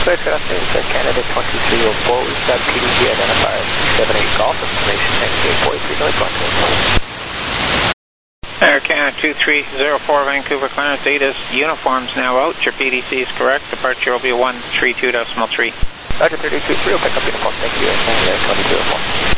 Good afternoon, sir. Canada 2304. We've got PDC identifier 78 Golf information. Thank you. 43 North Contact. Air Canada 2304 Vancouver Clarence 8 is uniforms now out. Your PDC is correct. Departure will be 132.3. Roger 32.3 will pick up uniform. Thank you. Canada 2304.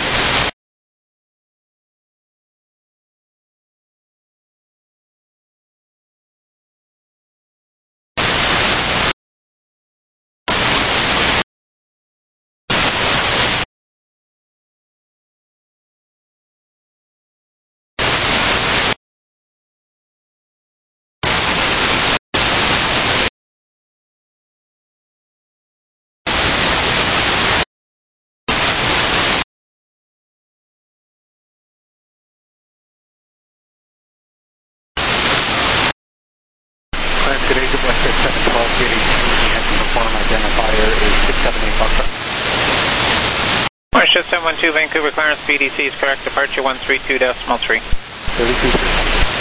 Good Agent Western 712 getting uniform identifier is 678 Foxtrot. Orange 712 Vancouver Clarence PDC is correct. Departure 132.3. 32.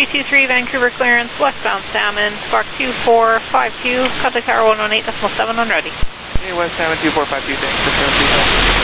323 Vancouver clearance, westbound Salmon, spark 2452, contact tower 118.7 on ready. Hey, West Salmon 2452, thanks for feedback.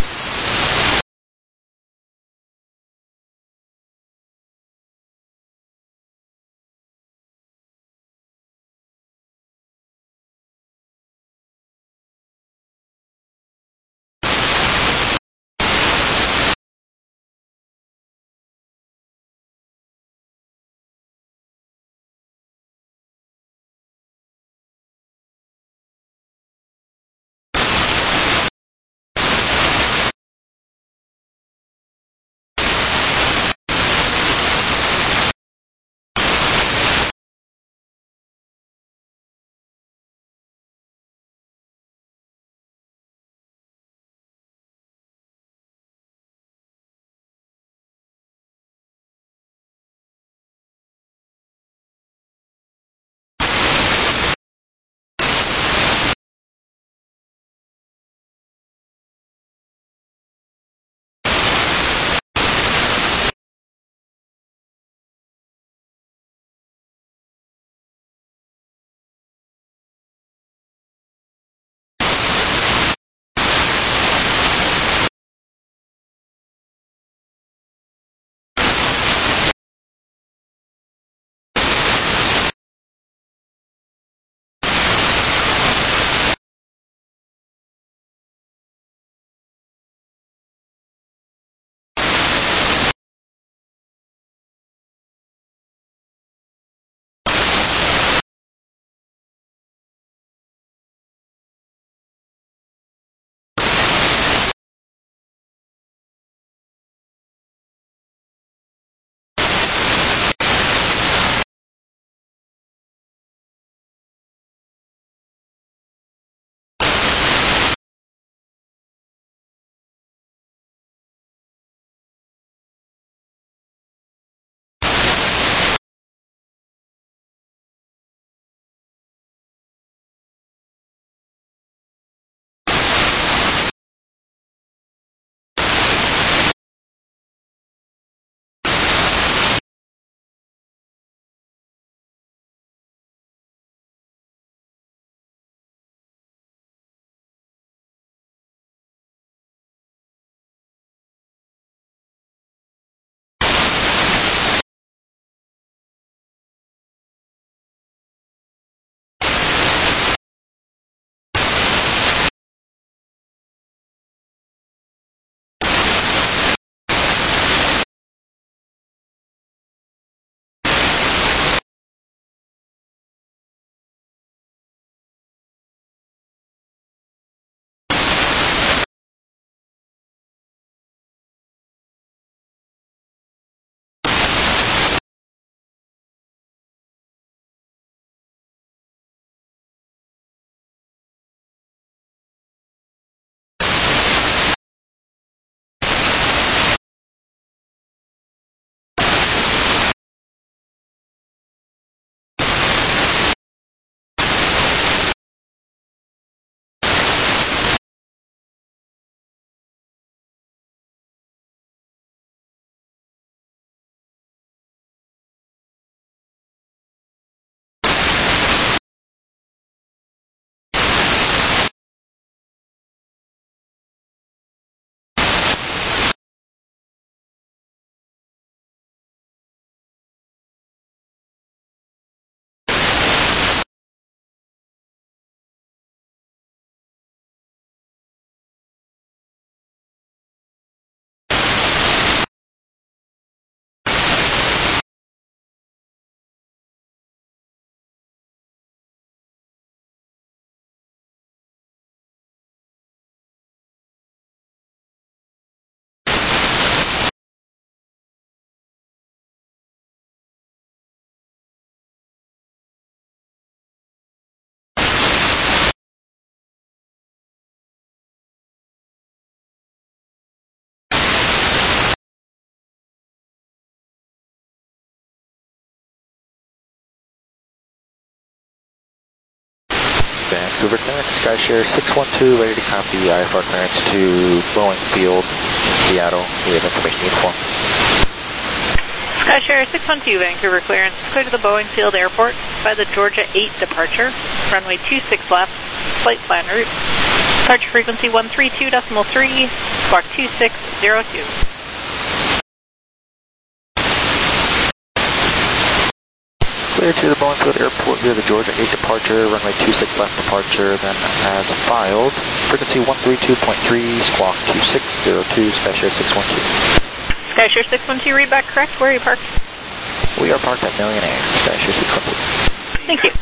Vancouver clearance, SkyShare 612, ready to copy IFR clearance to Boeing Field, Seattle. We have information uniform. Share 612 Vancouver clearance, clear to the Boeing Field Airport by the Georgia 8 departure, runway 26 left, flight plan route, departure frequency 132.3, squawk 2602. Clear to the Boeing Field Airport via the Georgia 8 departure, runway 26 left departure, then as filed, frequency 132.3, squawk 2602, Skyshare 612. Skyshare 612, read back correct, where are you parked? We are parked at Million Air, Skyshare 612. Thank you.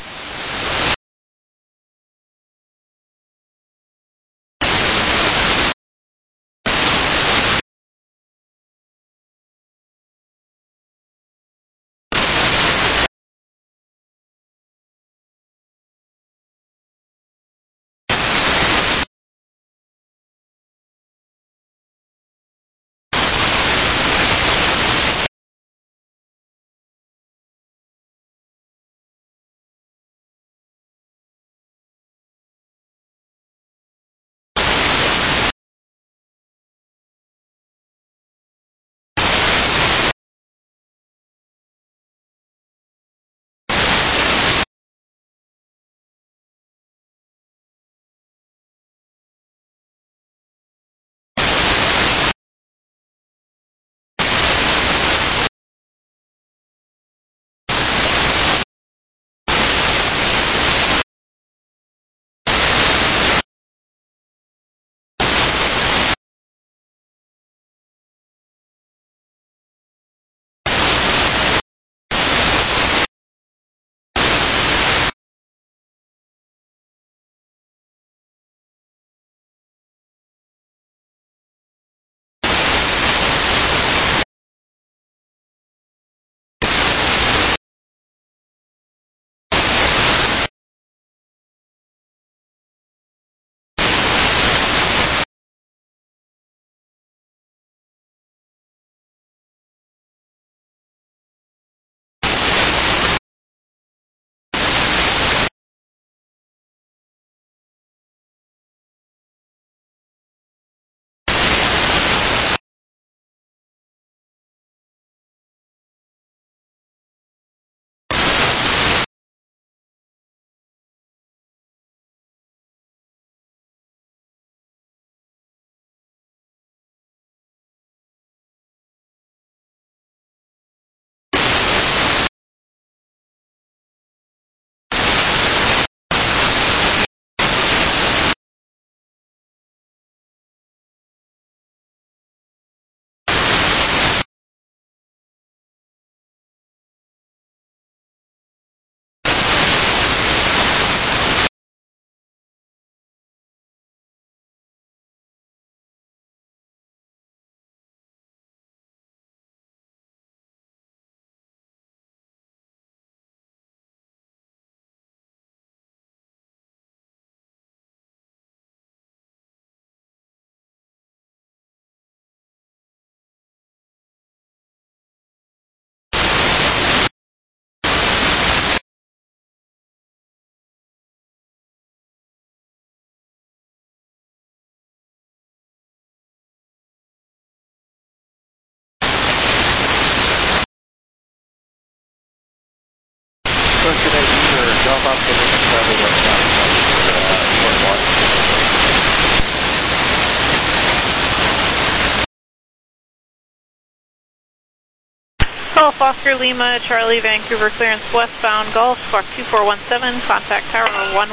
Golf Oscar Lima, Charlie, Vancouver clearance westbound Golf, squawk 2417, contact tower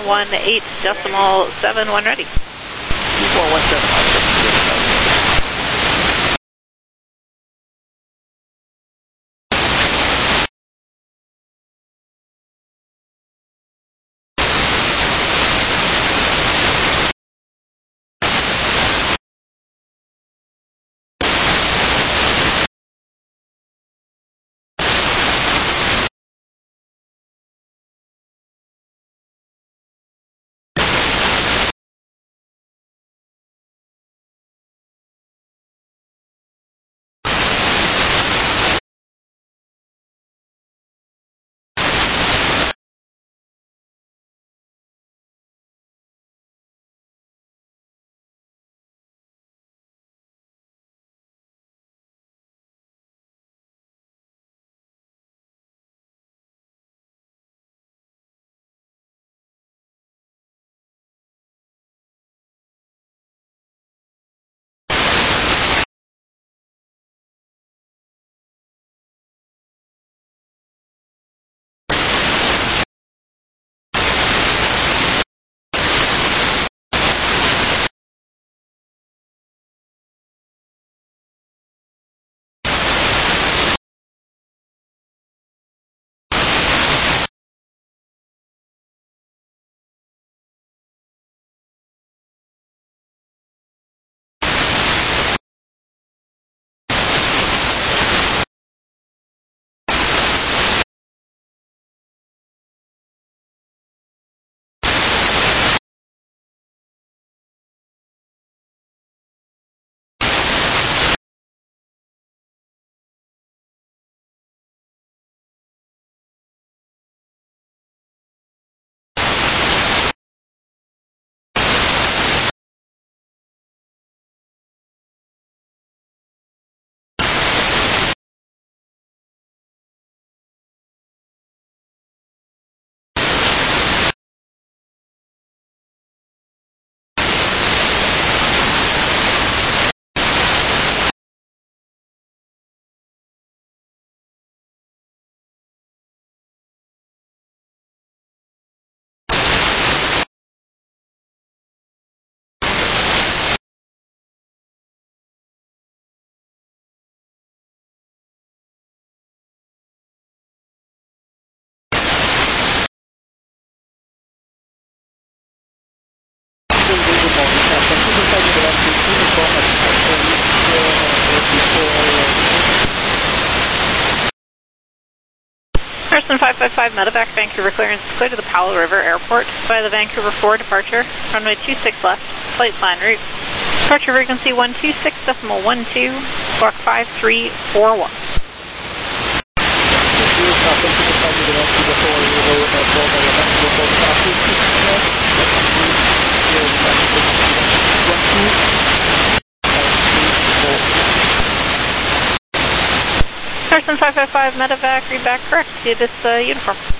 118.7 when ready. 2417. 555 Medevac, Vancouver clearance, clear to the Powell River Airport via the Vancouver 4 departure, runway 26 left, flight plan route. Departure frequency 126.12, squawk 5341. Carson 555 Medevac, read back correct to this uniform.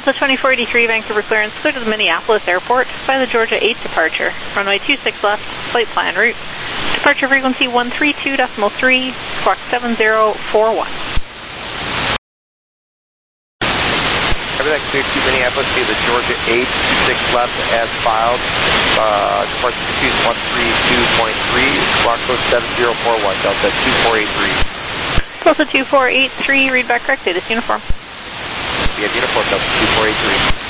Delta 2483, Vancouver clearance, clear to the Minneapolis airport by the Georgia 8 departure. Runway 26 left, flight plan route. Departure frequency 132.3, squawk 7041. Everything cleared to Minneapolis via the Georgia 8, 26 left as filed. Departure frequency 132.3, squawk code 7041, Delta 2483. Delta 2483, read back correct, data uniform. We have uniform Delta 2483.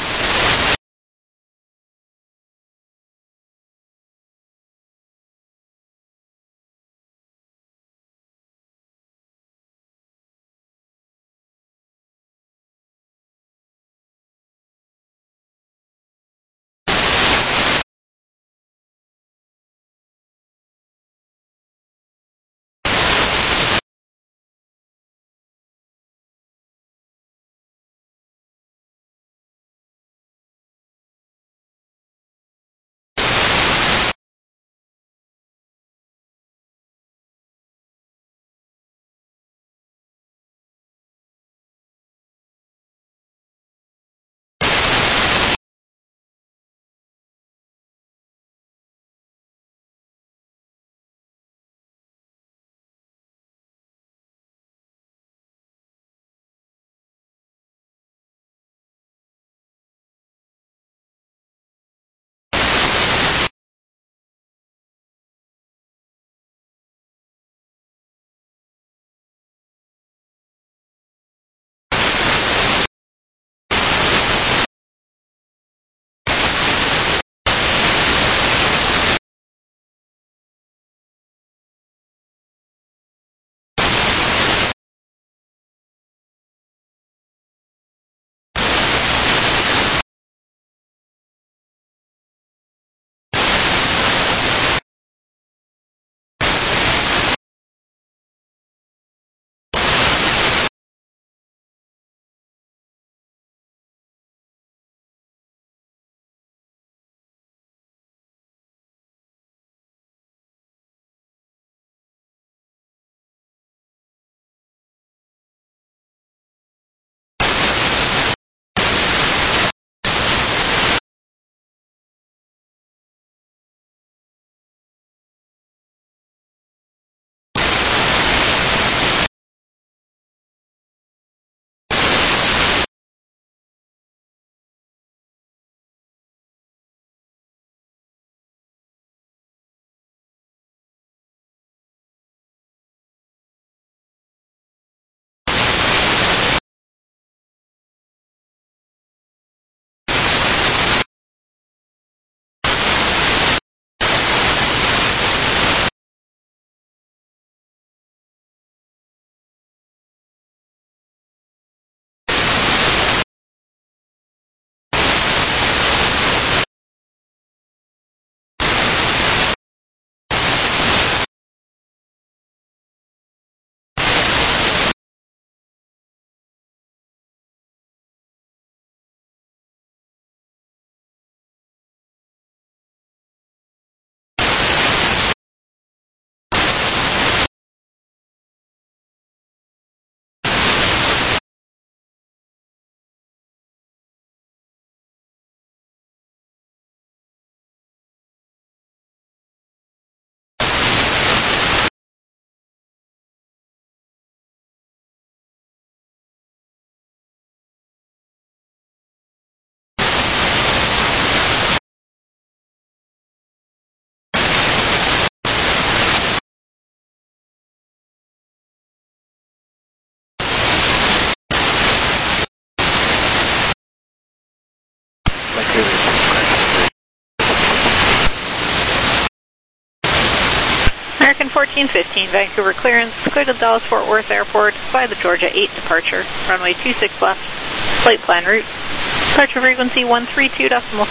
American 1415, Vancouver clearance, clear to Dallas Fort Worth Airport by the Georgia 8 departure. Runway 26 left, flight plan route. Departure frequency 132.3,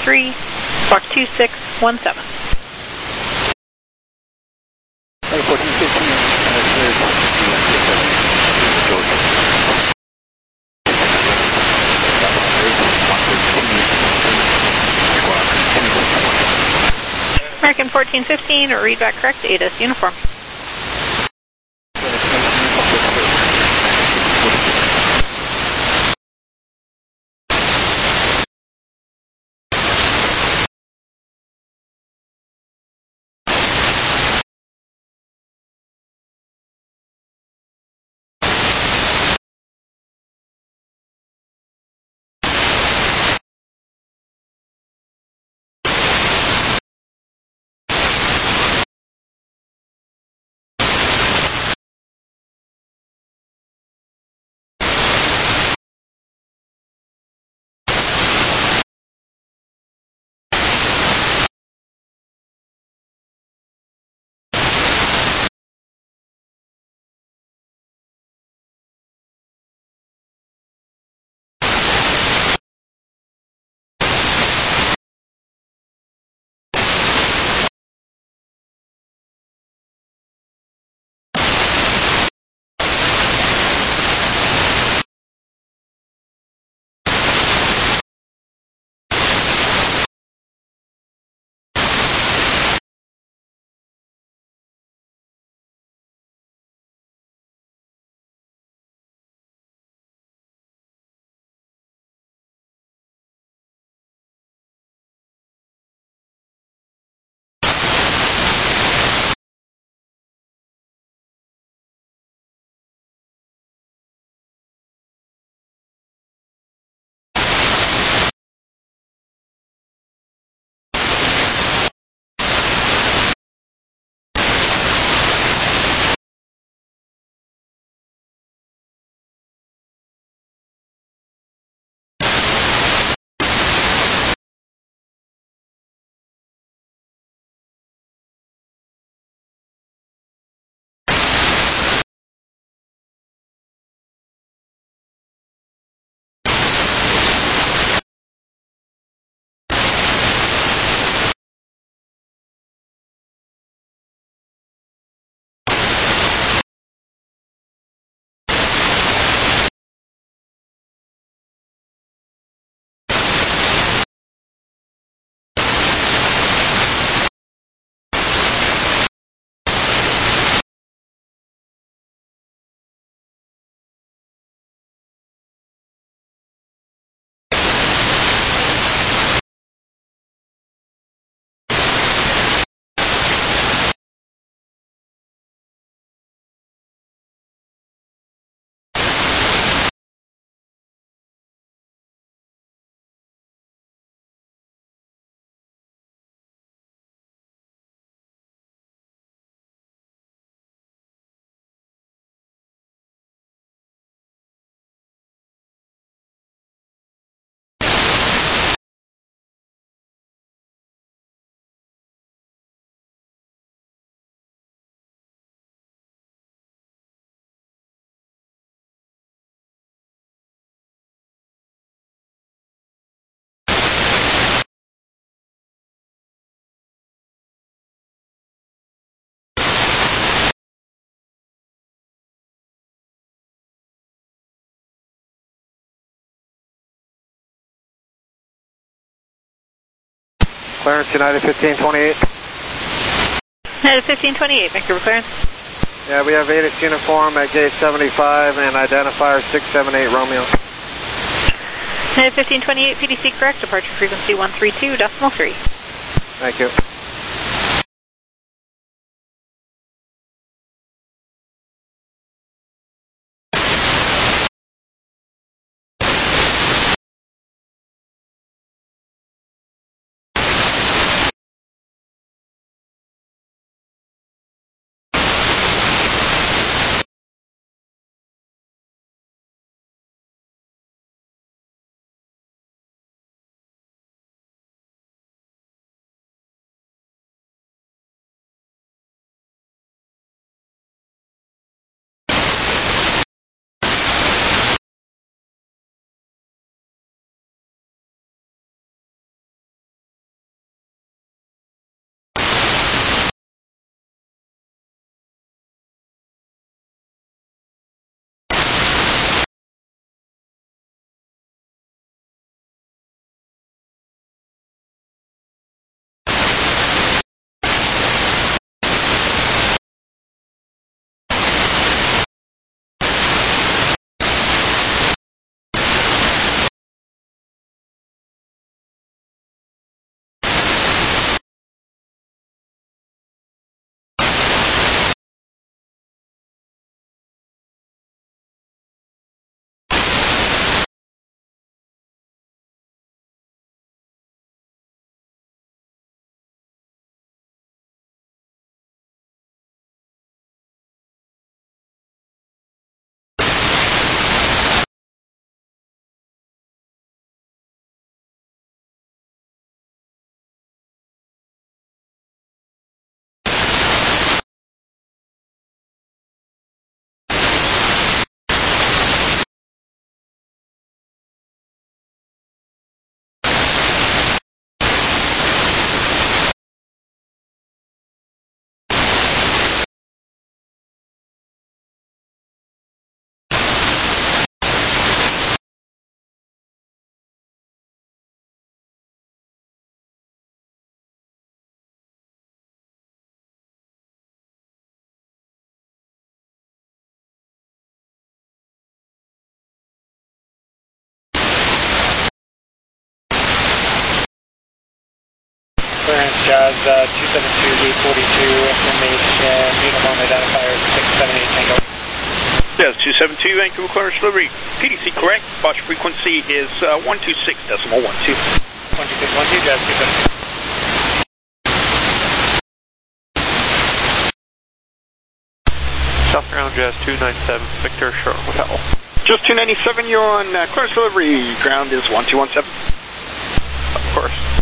squawk 2617. 1415, American 1415, read back correct, ATIS uniform. Clearance United 1528. United 1528, Vancouver clearance. Yeah, we have ATIS uniform at gate 75 and identifier 678 Romeo. United 1528, PDC correct, departure frequency 132.3. Thank you. Clearance Jazz 272, 842, information, uniform identifier 678 Tango. Jazz 272, Vancouver clearance delivery. PDC correct, departure frequency is 126.12. 12612, Jazz 272. Southbound Jazz 297, Victor Charlotte Hotel. Just 297, you're on clearance delivery. Ground is 1217. Of course.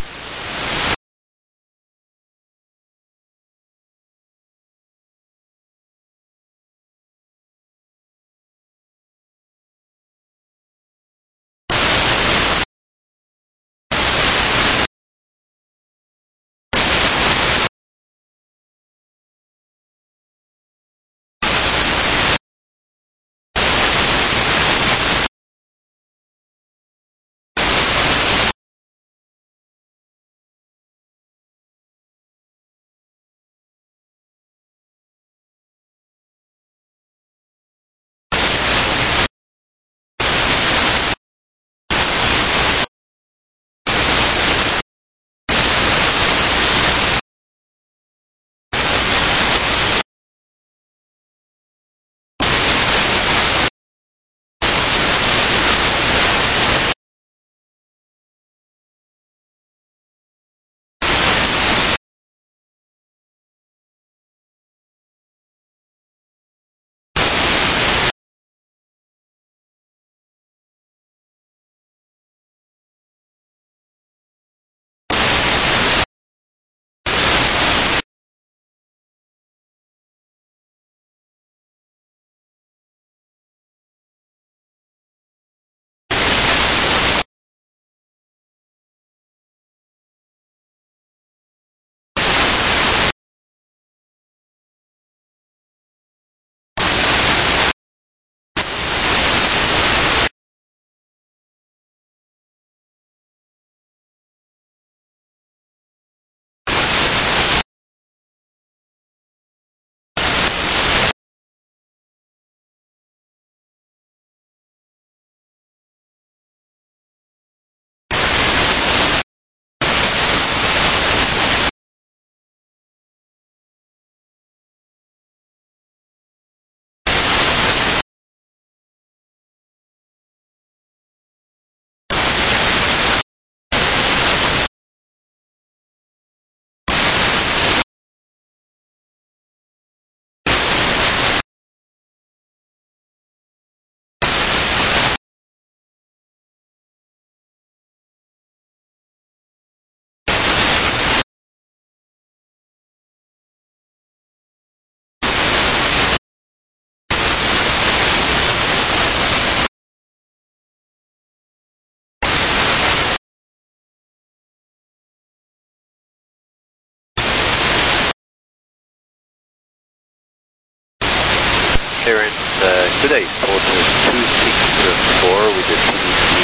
clearance today, porter 2604 with the PDC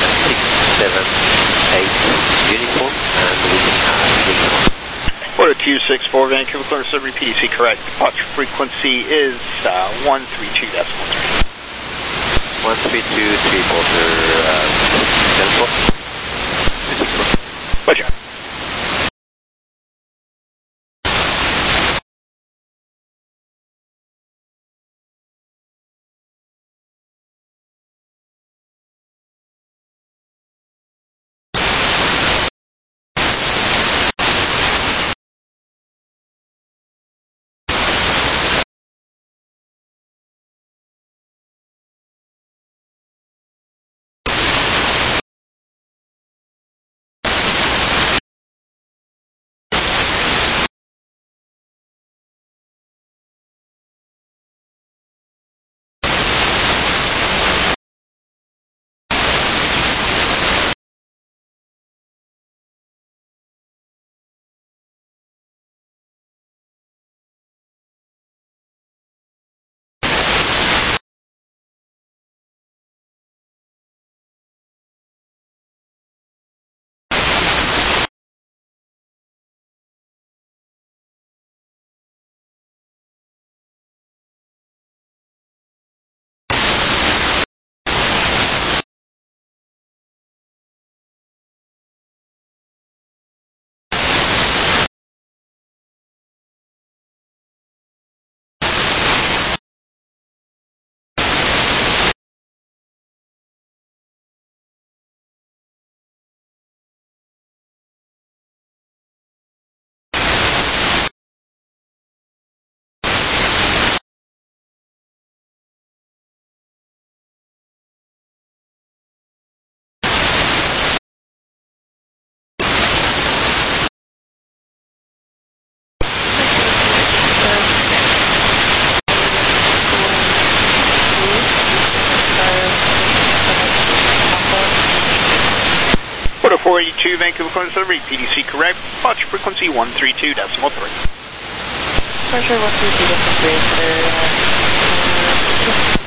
678 uniform, and we have Porter 264, Vancouver clearance delivery, PDC correct. Departure frequency is 132.3. 1323 porter 264. Roger. Porter 482, Vancouver clearance delivery, PDC correct. Departure frequency 132.3. Departure 132.3.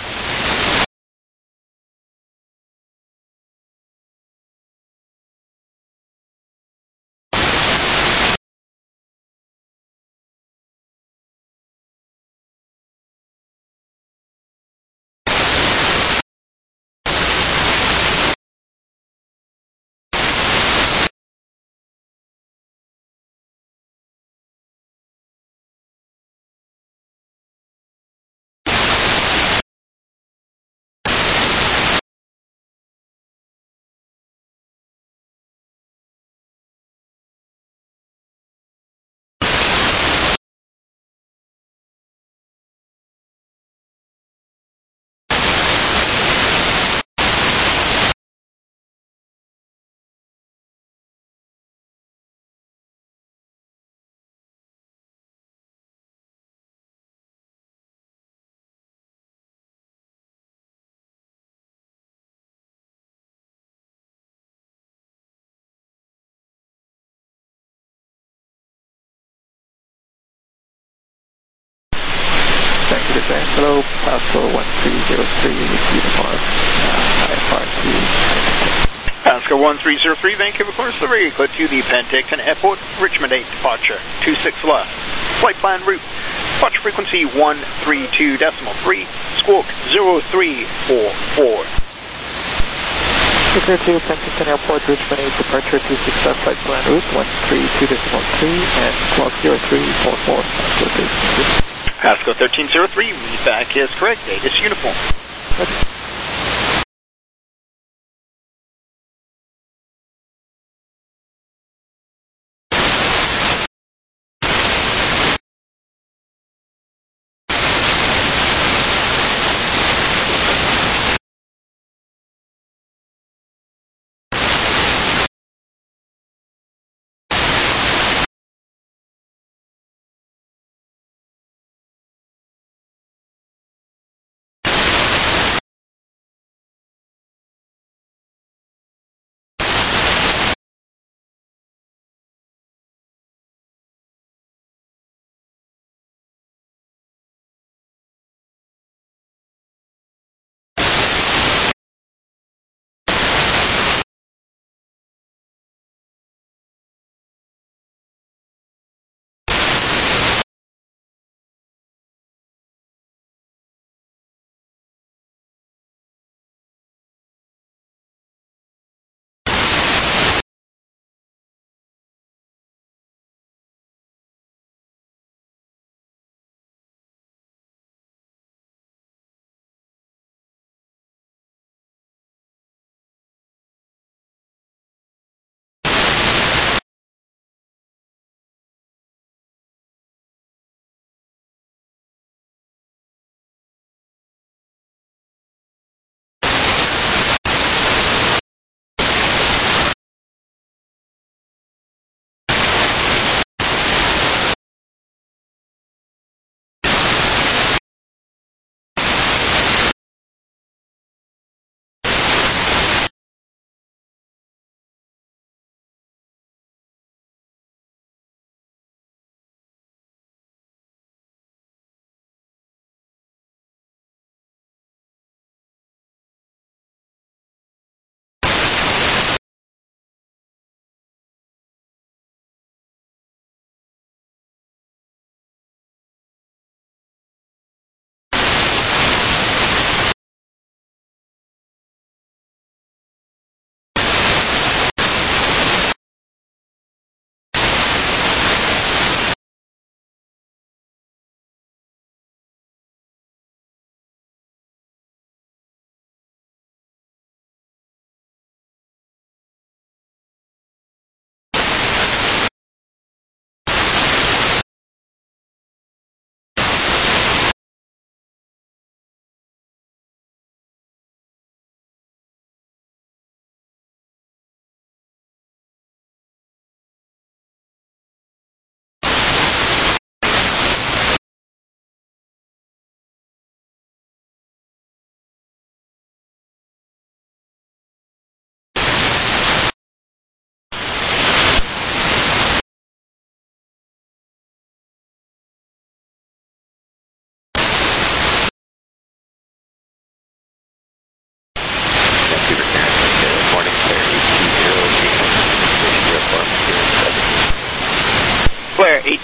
Thank you, Defense. Hello, Pascal 1303, uniform, IFR2. Pascal 1303, Vancouver clearance delivery, clear to the Penticton Airport, Richmond 8 departure, 26 left. Flight plan route, departure frequency 132.3, squawk 0344. Clear to Penticton Airport, Richmond 8, departure 26 left, flight plan route 132.3, and squawk 0344. Pascal 1303, read back is correct, Davis uniform. Okay.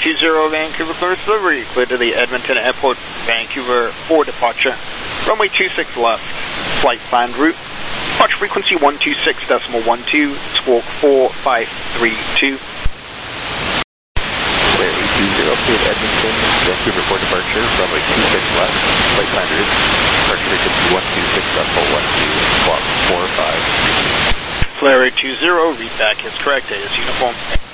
20 Vancouver clearance delivery, clear to the Edmonton Airport, Vancouver for departure. Runway 26 left, flight planned route. Departure frequency 126.12, squawk 4532. Clear 820, clear to Edmonton, Vancouver for departure, runway 26 left, flight planned route. Departure frequency 126.12, squawk 4532. Flare 820, read back is correct, it is uniform.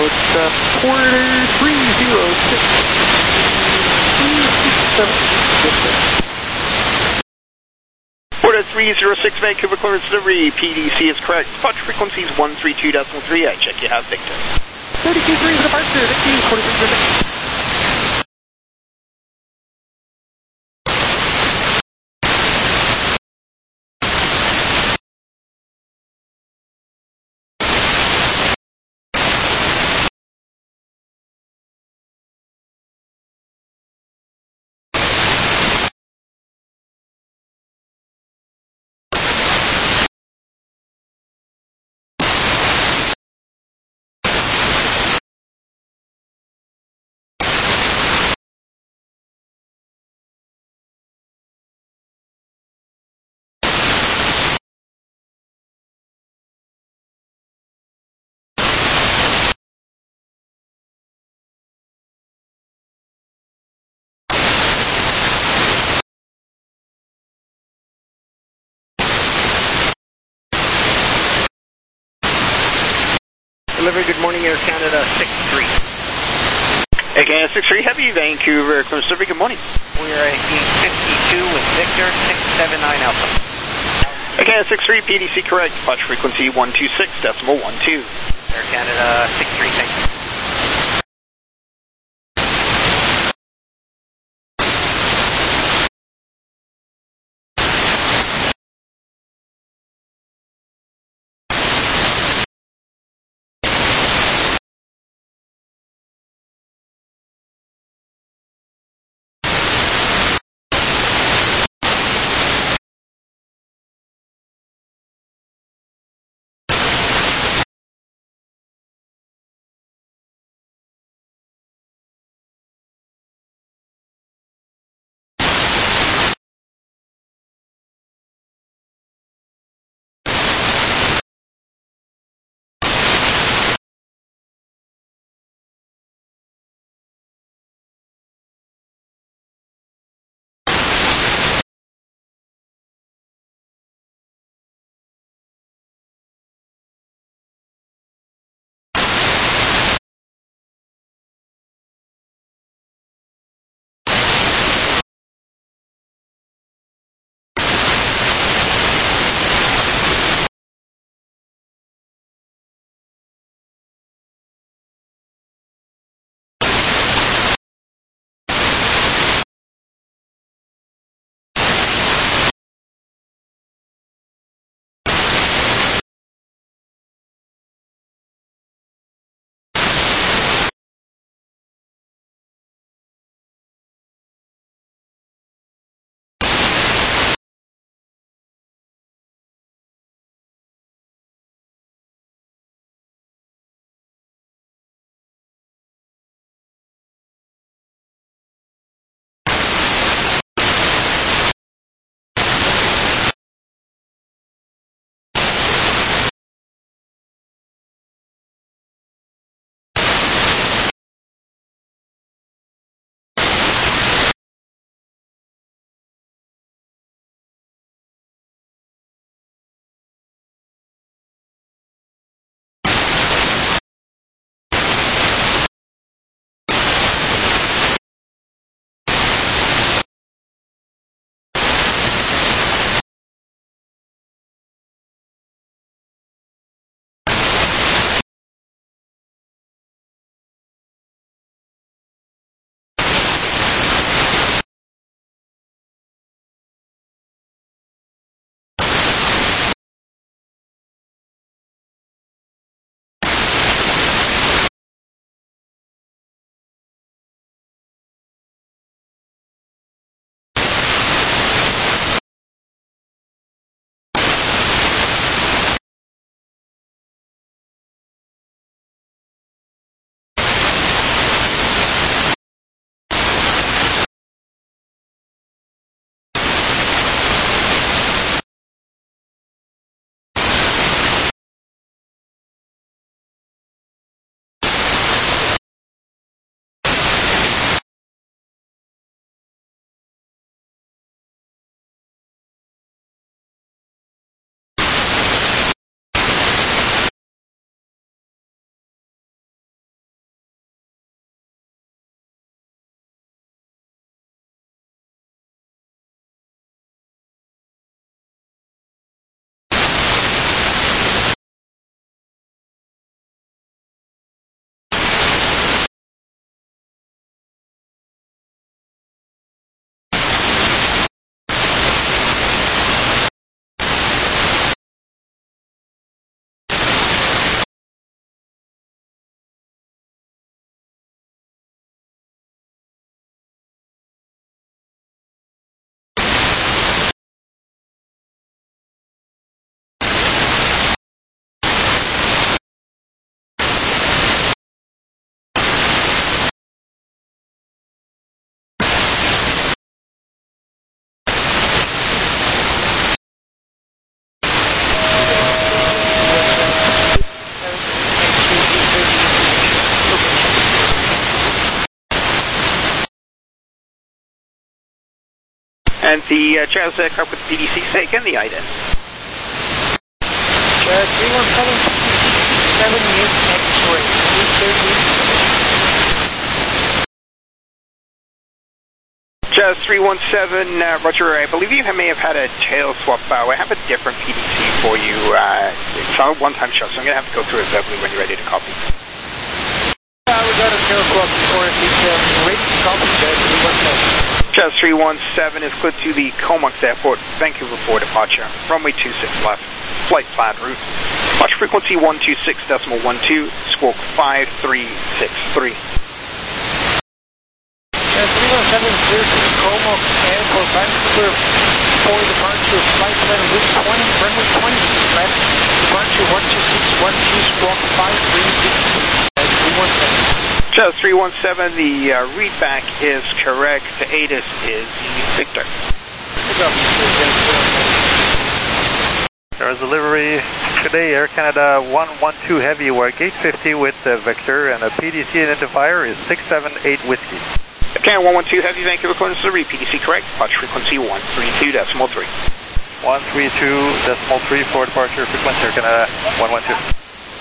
it's Porter 306. Porter 306, Vancouver clearance delivery, PDC is correct. Departure frequency is 132.3. I check you have Victor. 32.3 departure, thank you, Porter 306. Delivery, good morning, Air Canada 63. Air Canada 63, Heavy, Vancouver clearance delivery, good morning. We're at gate 52 with Victor 679 Alpha. Air Canada 63, PDC correct. Departure frequency 126.12. Air Canada 63, thank you. the Jazz aircraft with PDC sake and the ident. Jazz 317 78 X-ray 330. Jazz 317, Roger, I believe you may have had a tail swap. I have a different PDC for you. It's a one-time show, so I'm going to have to go through it verbally when you're ready to copy. We got a tail swap before it's ready to copy, Jazz 317. Jazz 317 is cleared to the Comox Airport, Vancouver for departure. Runway 26 left. Flight plan route. Watch frequency 126.12, squawk 5363. Jazz 317 cleared to the Comox Airport, Vancouver for departure. Flight plan route 20, runway 26 left. Departure 126.12, squawk 5363. Jazz 317, the readback is correct. ATIS is Victor. There is a delivery today, Air Canada 112 Heavy. We're gate 50 with Victor, and the PDC identifier is 678 Whiskey. Okay, 112 Heavy, Vancouver, according to the PDC correct. Watch frequency 132.3. 132.3 for departure, frequency Air Canada 112.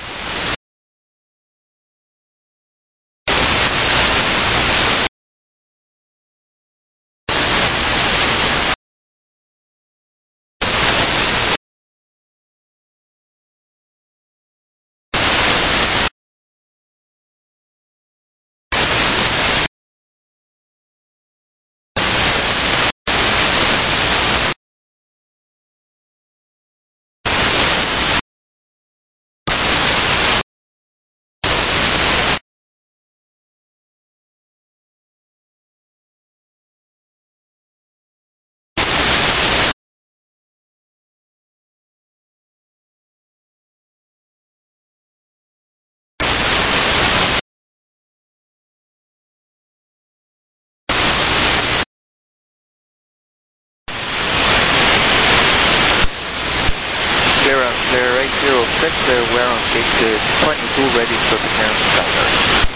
We're on gate 22, ready for the clearance skyline.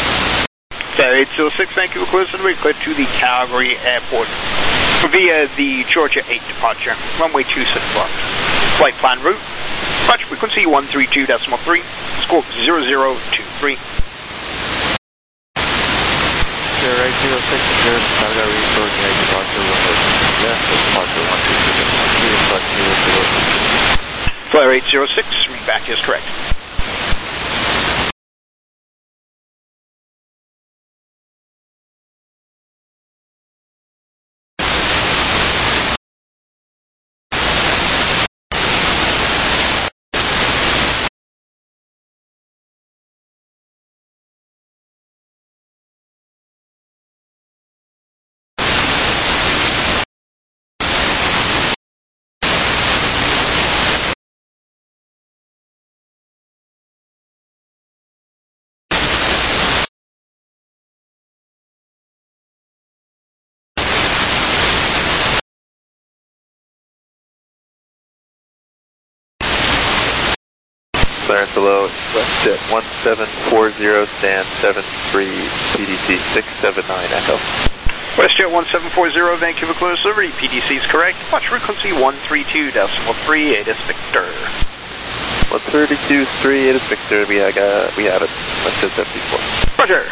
806, Vancouver close and clear to the Calgary Airport via the Georgia 8 departure, runway 26 left. Flight plan route, watch frequency 132.3, squawk 0023. 806, clear Calgary, Georgia 8 departure, runway 26 left, departure 122.3, flight 0023. Flare 806, readback is correct. Clearance below, left at 1740, stand 73, PDC 679 Echo. WestJet 1740, Vancouver close delivery, PDC is correct. Watch frequency 132.3, ATIS Victor. 132.3, ATIS Victor, we have it. Let's just FD4. Roger.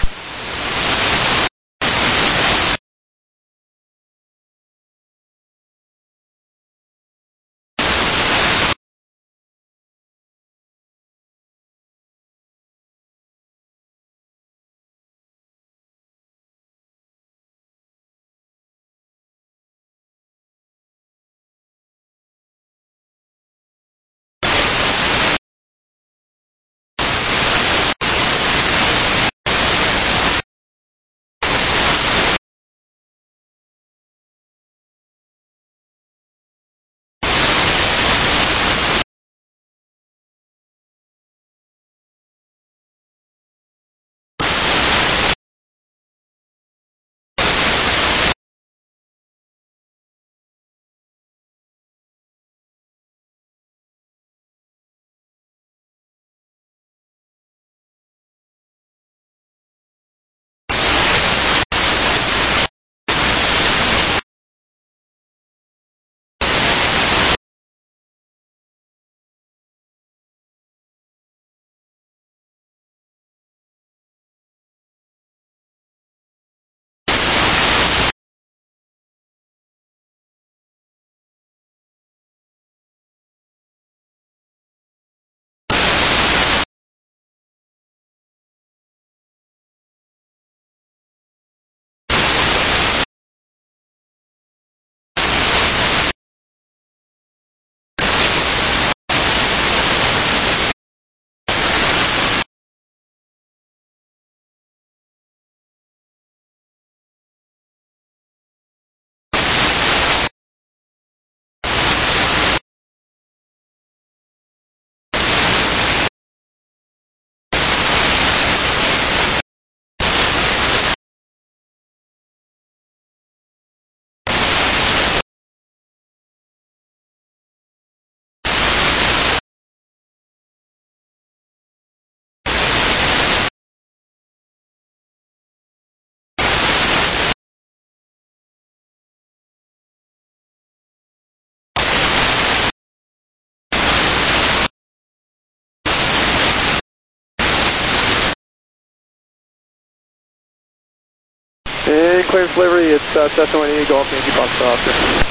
clearance delivery, it's Cessna 180 Golf Yankee Foxtrot Oscar.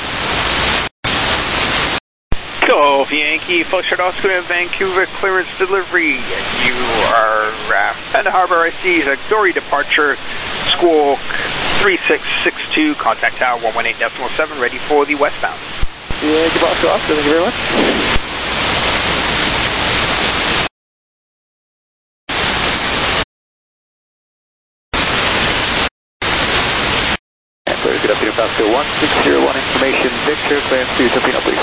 Golf Yankee Foxtrot Oscar, Vancouver clearance delivery. You are at the Harbor IC, Dory departure, squawk 3662, contact tower 118.7, ready for the westbound. Yankee Foxtrot Oscar, thank you very much. Good afternoon, Pasco 1601, information Victor, clearance to Tofino, please.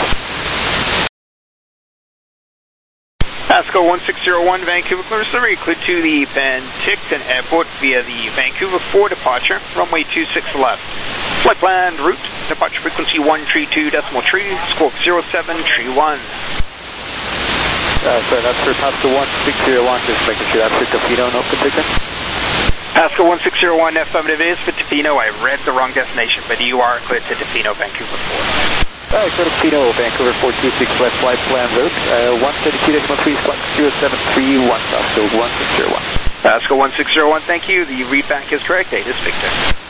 Pasco 1601, Vancouver clearance delivery, clear to the Penticton Airport via the Vancouver 4 departure, runway 26 left. Flight plan route, departure frequency 132.3, squawk 0731. Sorry, that's for Pasco 1601, just making sure that's for Tofino, no Penticton. Pasco 1601, affirmative is for Tofino. I read the wrong destination, but you are cleared to Tofino, Vancouver 4. Alright, so Tofino, Vancouver 426 left flight plan route, 132.3, squawk 0731, Pasco 1601. Pasco 1601, thank you. The readback is correct. Date is Victor.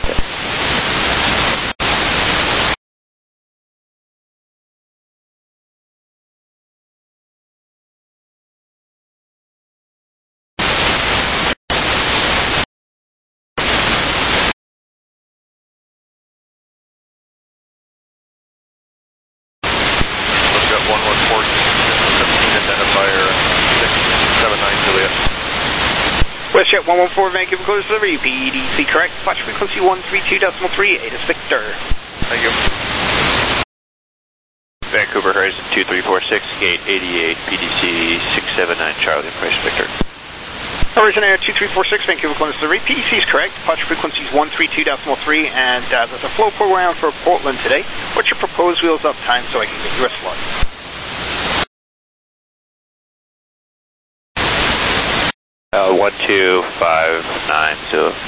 WestJet 114, Vancouver clearance delivery, PDC correct, departure frequency 132.3, ATIS Victor. Thank you. Vancouver Horizon 2346, gate 88, PDC 679, Charlie, information Victor. Horizon Air 2346, Vancouver clearance delivery, PDC is correct, departure frequency is 132.3, and there's a flow program for Portland today. What's your proposed wheels up time so I can get you a slot? Uh, 12590.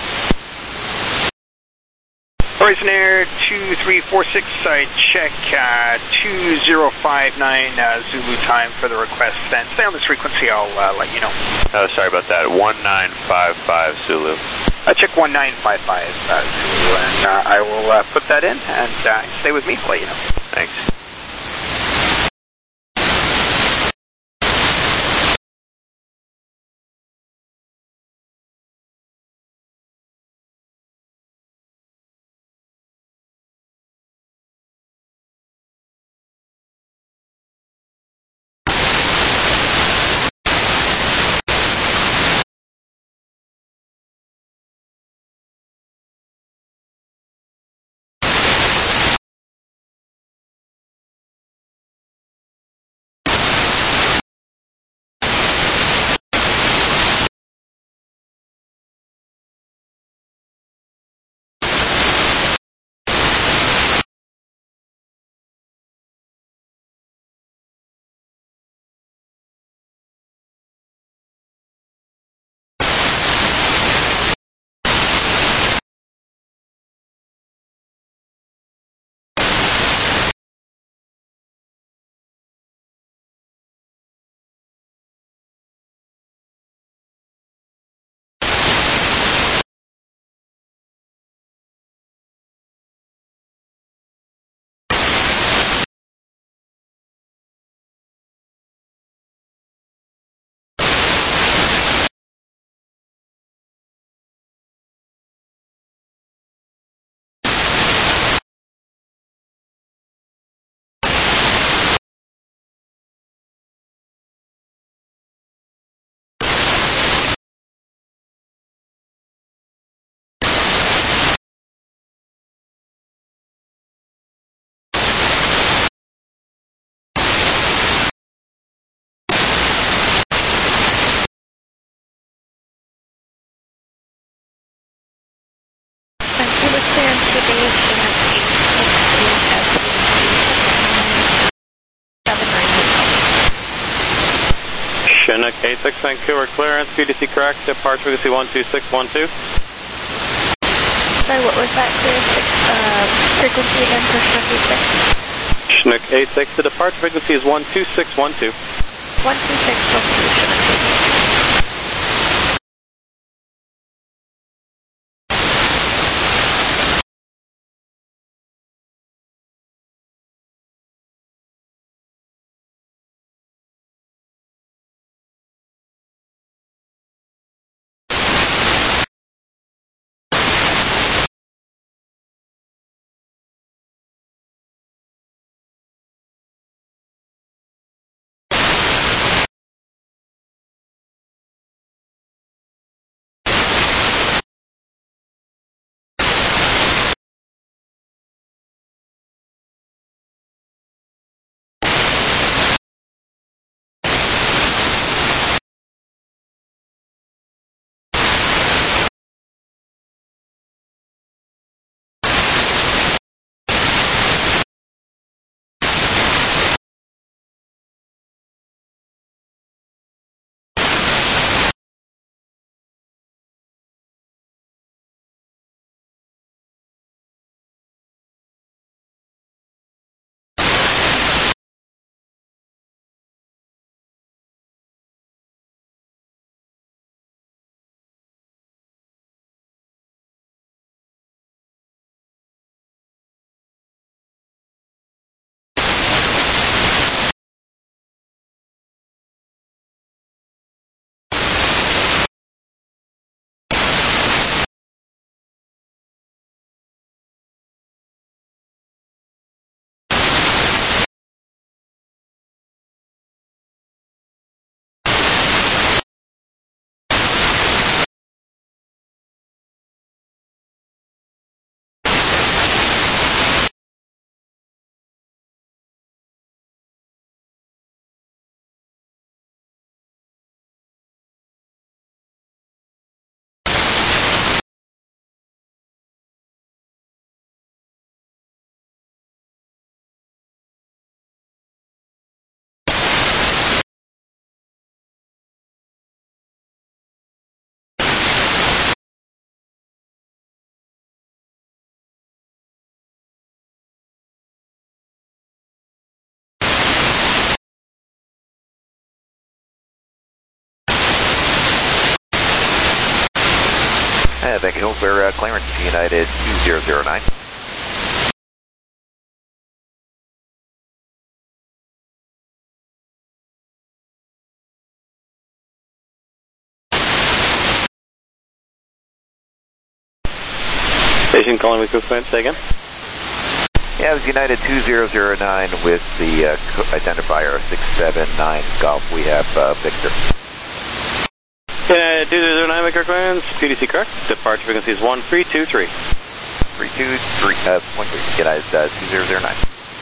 Horizon Air 2346, I check 2059 Zulu time for the request, and stay on this frequency, I'll let you know. Oh, sorry about that, 1955 Zulu. I check 1955 Zulu, and I will put that in, and stay with me, I'll let you know. Thanks. Chinook 86 Vancouver clearance, PDC correct, departure frequency 12612. Sorry, what was that frequency again for Chinook 86? Chinook 86, the departure frequency is 12612. 12612, Chinook 86. Thank you for clearance, United 2009. Station calling with clearance, say again. Yeah, it was United 2009 with the identifier 679 Golf. We have Victor. United 2009, make your clearance. PDC correct. Departure frequency is 1323. 323, United 2009.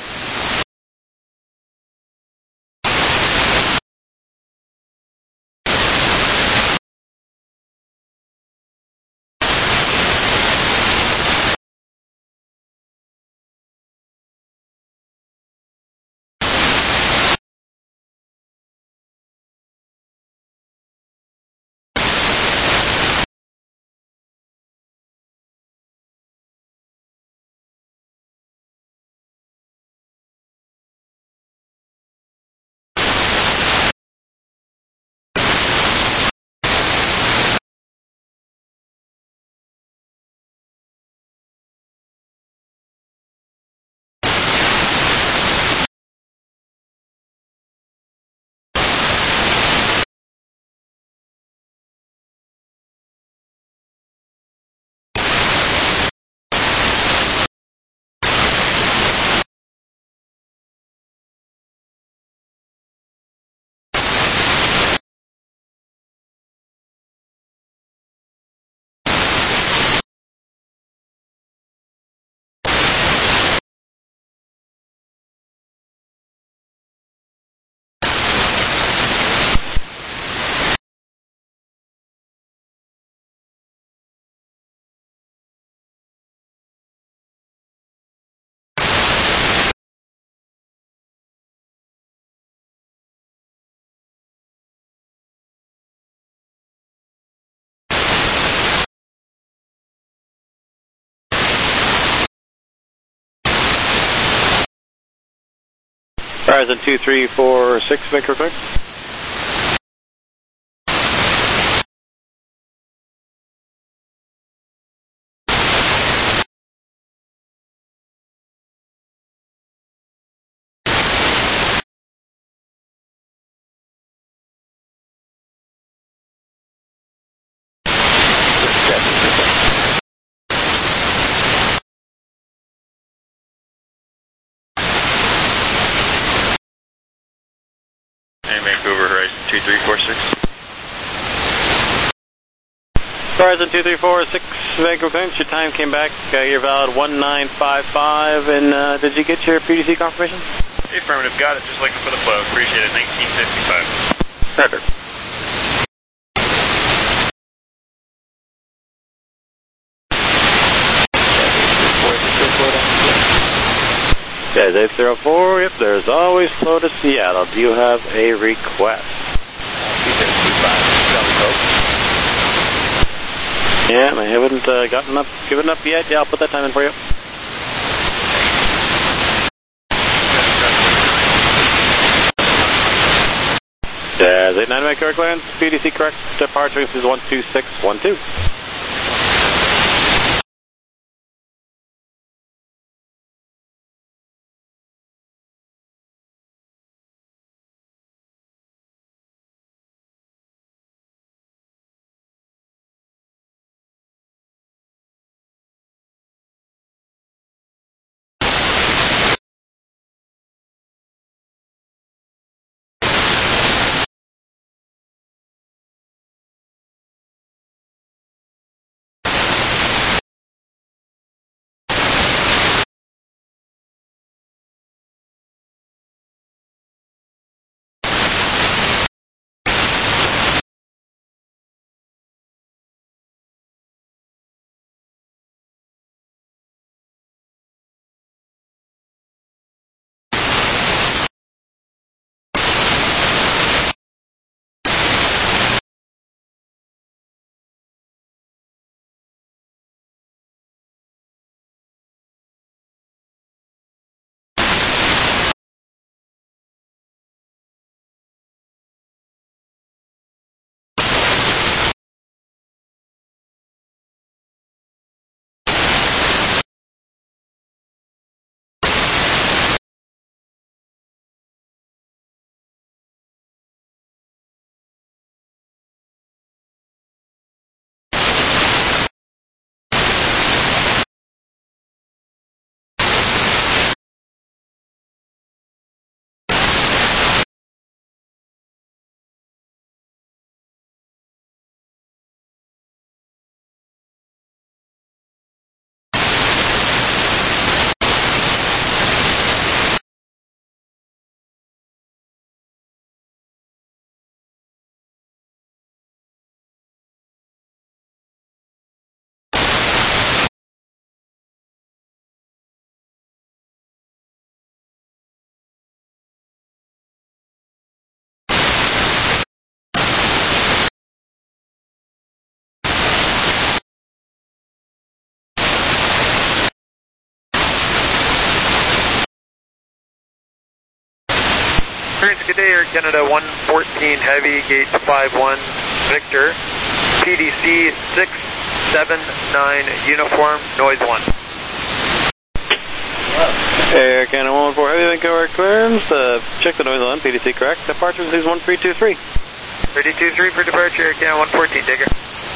Horizon 2346, make your clearance. Vancouver, Horizon 2346. Horizon 2346, Vancouver clearance. Your time came back. You're valid 1955. And did you get your PDC confirmation? Affirmative, got it. Just looking for the flow. Appreciate it. 1955. Perfect. Guys, 804, yep, there's always flow to Seattle. Do you have a request? Yeah, I haven't given up yet. Yeah, I'll put that time in for you. Jazz 89, make your clearance. PDC correct. Departure is 12612. Clearance, good day, Air Canada 114 Heavy, gate 51 Victor, PDC 679 Uniform, noise 1. Air Canada 114 Heavy, Vancouver clearance. Check the noise on, PDC correct. Departure is 1323. 323 for departure, Air Canada 114, take care.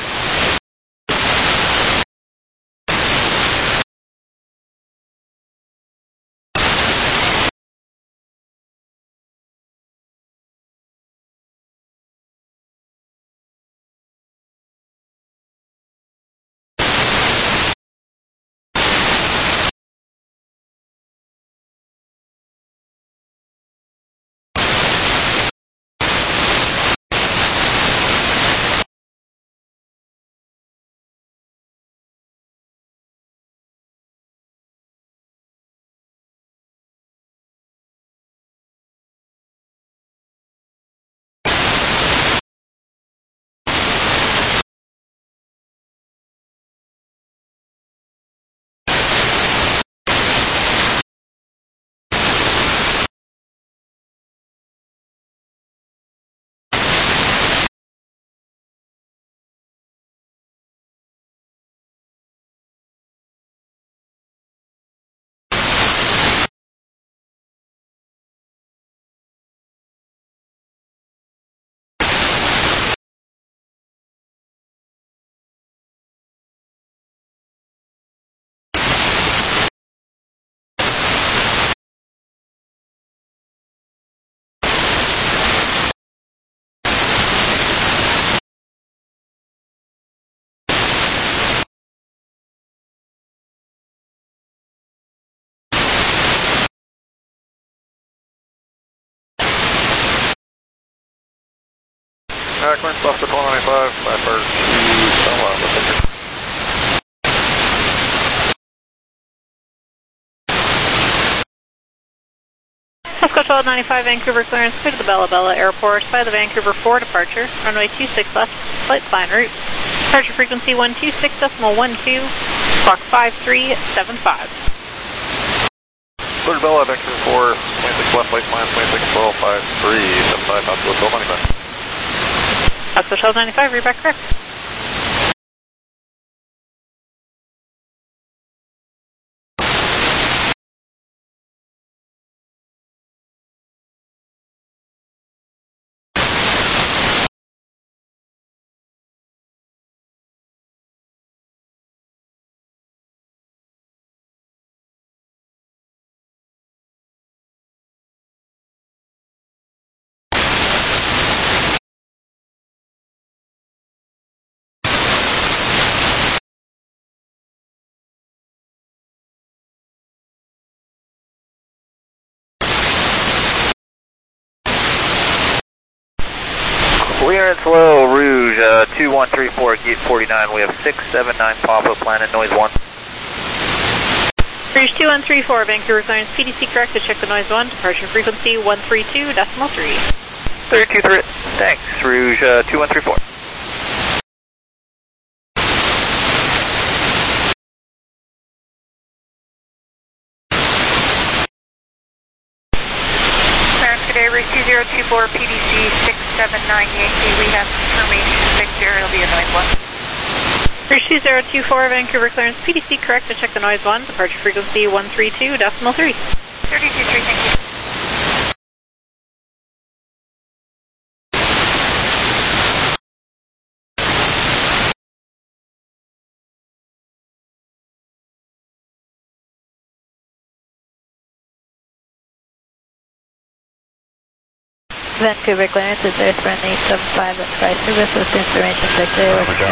Clearance, left to 1295, Blackbird 2, Oscar 1295, Vancouver clearance, clear to the Bella Bella Airport by the Vancouver 4 departure, runway 26 left, flight plan route. Departure frequency 126.12, clock 5375. Clear to Bella, Vancouver 4, 26 left, flight plan 26 12 53 75, Oscar 1295. Oscar 1295, read back correct. Clearance low, Rouge 2134, gate 49. We have 679 Papa, planet noise 1. Rouge 2134, Vancouver clearance, PDC correct to check the noise 1, departure frequency 132.3. 323, thanks, Rouge 2134. Rouge 2024, PDC 679 Yankee. We have information Victor. It'll be a noise 1. Rouge 2024, Vancouver clearance, PDC correct to check the noise 1, departure frequency 132.3. 323, thank you. Vancouver clearance is Air Friendly 75 at Sky Service with information Victor.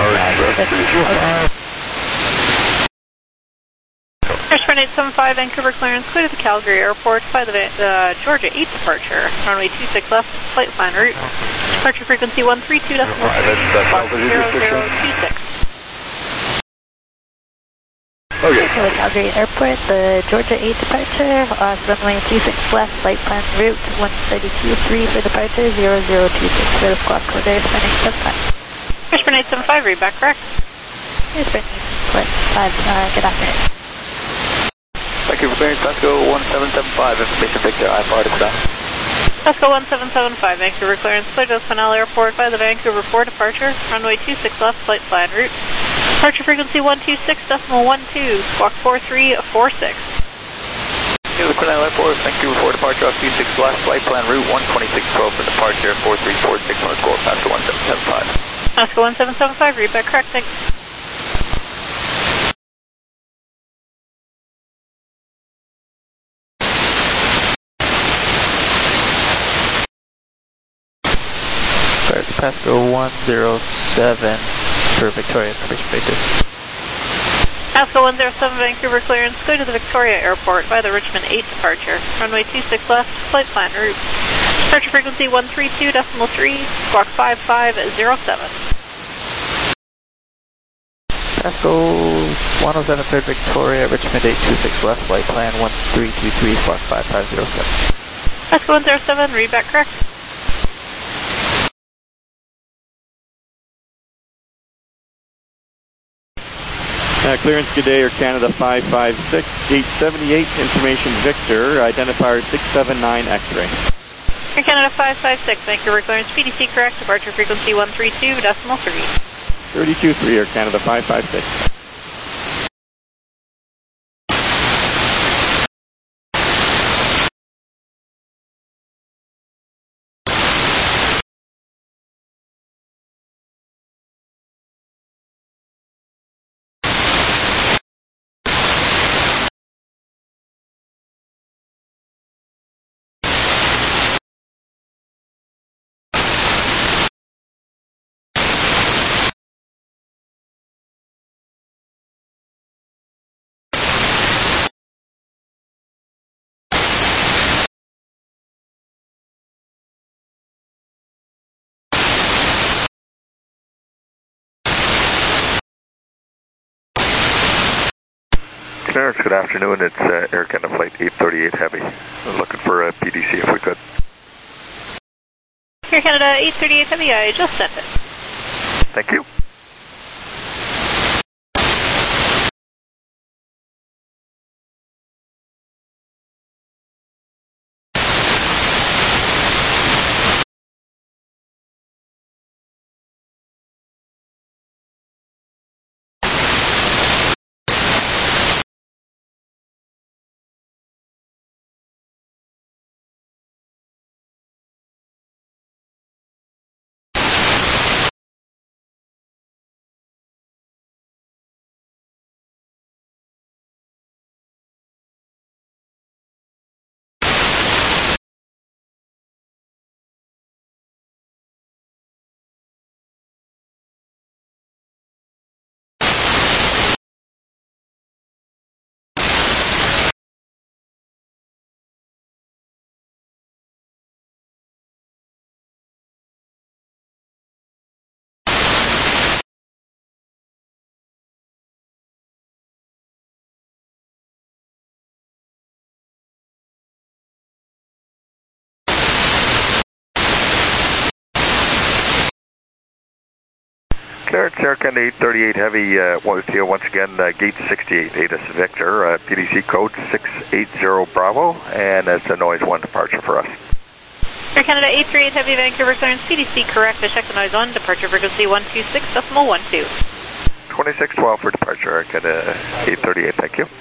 Airspring 875, Vancouver clearance, clear to the Calgary Airport by the Georgia 8 departure, runway 26 left, flight plan route. Departure frequency 132.3, 0026. Okay. To the Calgary Airport, the Georgia 8 departure, runway 26 left, flight plan route 132.3 for departure, 0026 for the squawk code, Airspring 875. Airspring 875, read back correct. Airspring 875, good afternoon. Thank you for clearance, Vasco 1775, information Victor, IFR to ground. Pasco 1775, Vancouver clearance, clear to Spinell Airport by the Vancouver 4 departure, runway 26 left, flight plan route. Departure frequency 126.12, squawk 4346. Vancouver Spinell Airport, Vancouver 4 departure off 26 left, flight plan route 12612 for departure, 4346 on the score, Pasco 1775. Pasco 1775, read back correct, thanks. Pasco 107 for Victoria information basis. Pasco 107 Vancouver clearance, go to the Victoria Airport by the Richmond 8 departure, runway 26 left, flight plan route. Departure frequency 132.3, squawk 5507. Pasco 107 third Victoria, Richmond 826 left, flight plan 1323, squawk 5507. Pasco 107, read back correct. Clearance, good day, Air Canada 556, gate 78, information Victor, identifier 679 X-ray. Air Canada 556, Vancouver clearance, PDC correct, departure frequency 132.3. 32-3, Air Canada 556. Clearance, good afternoon. It's Air Canada Flight 838 Heavy. I'm looking for a PDC if we could. Air Canada 838 Heavy, I just sent it. Thank you. Clearance, Air Canada 838 Heavy, once again, gate 68, ATIS Victor, PDC code 680 Bravo, and that's a noise 1 departure for us. Air Canada 838 Heavy, Vancouver clearance, PDC correct, I checked the noise 1, departure frequency 126.12. 2612 for departure, Air Canada 838, thank you.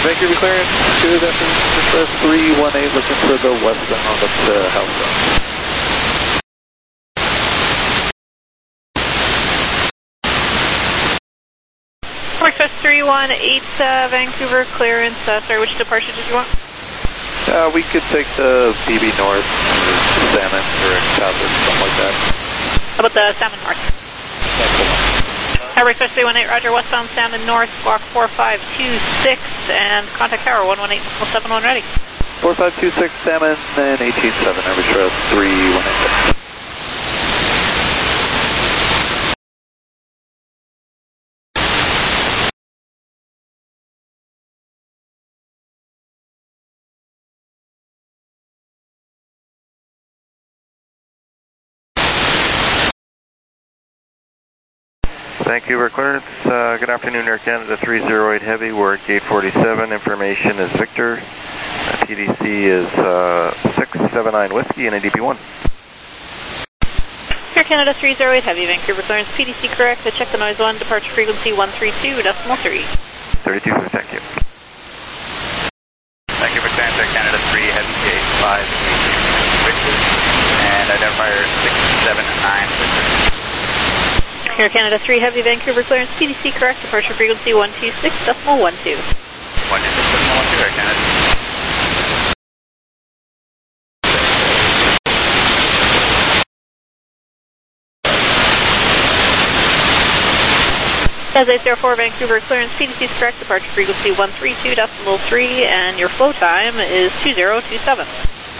Vancouver clearance, good afternoon, Express 318, looking for the westbound on the housebound. Express 318, Vancouver clearance, sorry, which departure did you want? We could take the BB North, Salmon, or Southwest, something like that. How about the Salmon North? Tower Express 318, roger, westbound Salmon North, squawk 4526, and contact tower 118.71 ready. 4526 Salmon and 187, Tower Express 318. Vancouver clearance, good afternoon, Air Canada 308 Heavy, we're at gate 47, information is Victor, PDC is 679 Whiskey and ADP1. Air Canada 308 Heavy, Vancouver clearance, PDC correct, I check the noise 1, departure frequency 132.3. 32, thank you. Vancouver clearance, Air Canada 3 Heavy, gate 5, Victor, and identifier 679 Victor. Air Canada 3 Heavy, Vancouver clearance, PDC correct, departure frequency 126.12. 126.12, Air Canada. As 804 Vancouver clearance, PDC is correct, departure frequency 132.3, and your flow time is 2027.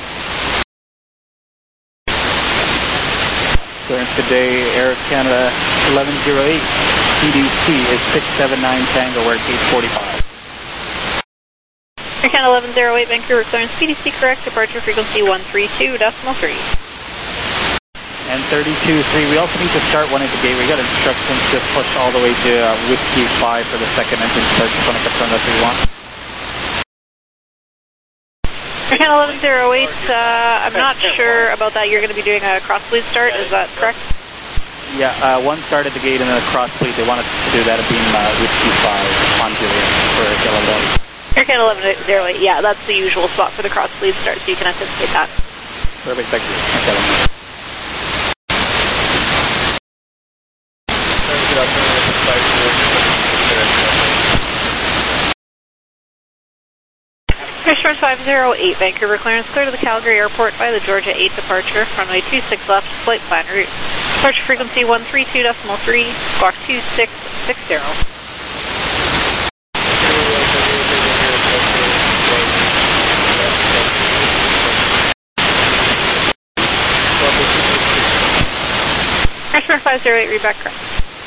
Clearance today, Air Canada 1108, PDC is 679 Tango, we're at gate 45. Air Canada 1108, Vancouver clearance, PDC correct, departure frequency 132.3. And 32.3, we also need to start one at the gate. We got instructions to push all the way to Whiskey 5 for the second engine start. Just want to confirm that's what you want. Air Canada 1108, I'm not sure about that. You're going to be doing a cross-bleed start, is that correct? Yeah, one start at the gate and then a cross-bleed. They wanted to do that at being Whiskey 5 on Julian for Gallaudet. Air Canada 1108, yeah, that's the usual spot for the cross-bleed start, so you can anticipate that. Perfect, thank you. Okay. Mission 508, Vancouver clearance, clear to the Calgary Airport by the Georgia 8 departure, runway 26 left, flight plan route. Departure frequency 132.3, squawk 2660. Mission 508, read back correct.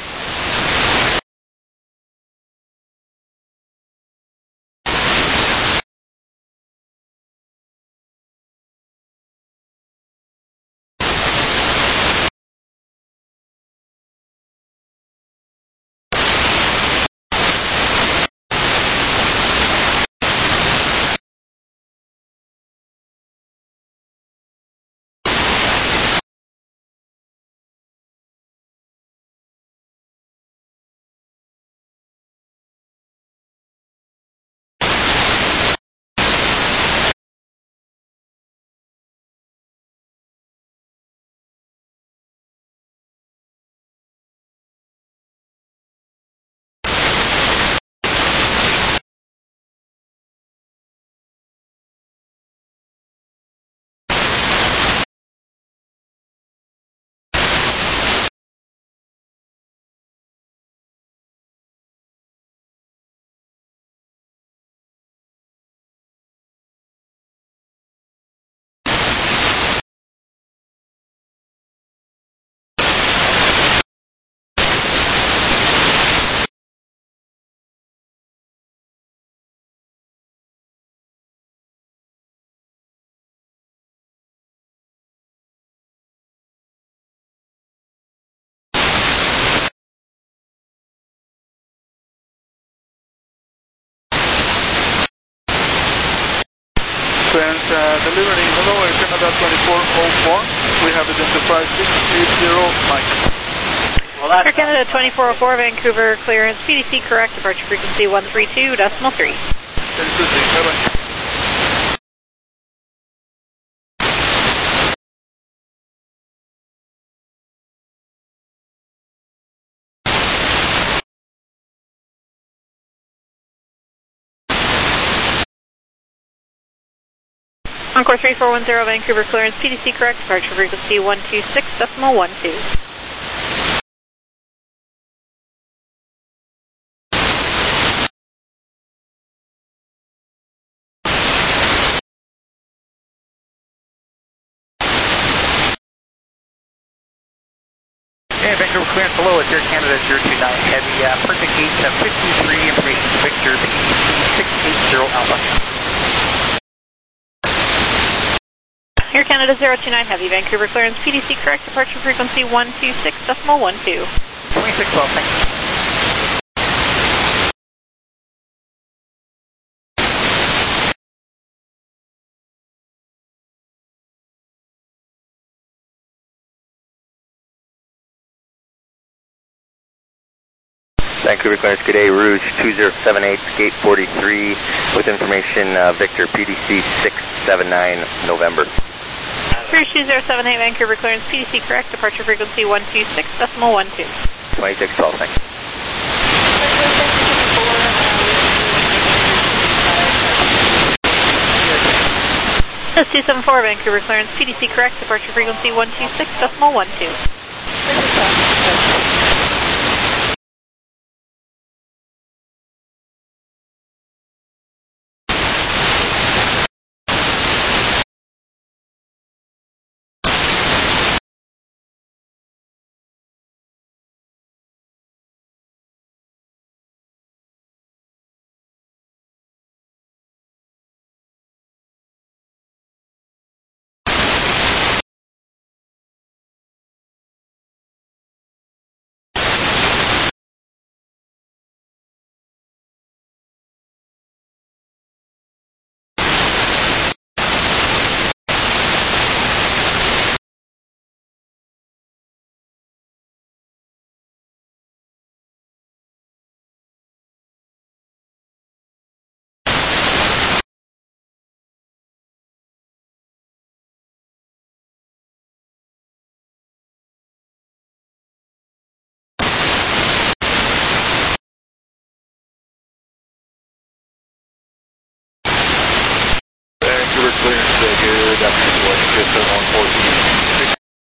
Clearance, delivery, hello, Air Canada 2404. We have identified 680 Mike. Air Canada 2404, Vancouver clearance, PDC correct, departure frequency 132.3. bye-bye. Encore 3410 Vancouver clearance, PDC correct, departure frequency 126.12. Okay, Vancouver clearance below us, Air Canada 029 Heavy, perfect gate 53, information Victor, PDC 680 Alpha. Air Canada 029 Heavy, Vancouver clearance, PDC correct, departure frequency 126.12. 2612, thanks. Vancouver clearance, good day, Rouge 2078, gate 43, with information Victor, PDC 679, November. Rouge 2078 Vancouver clearance, PDC correct, departure frequency 126.12. 2612, thanks. This 274 Vancouver clearance, PDC correct, departure frequency 126.12. Vancouver clearance, good afternoon, West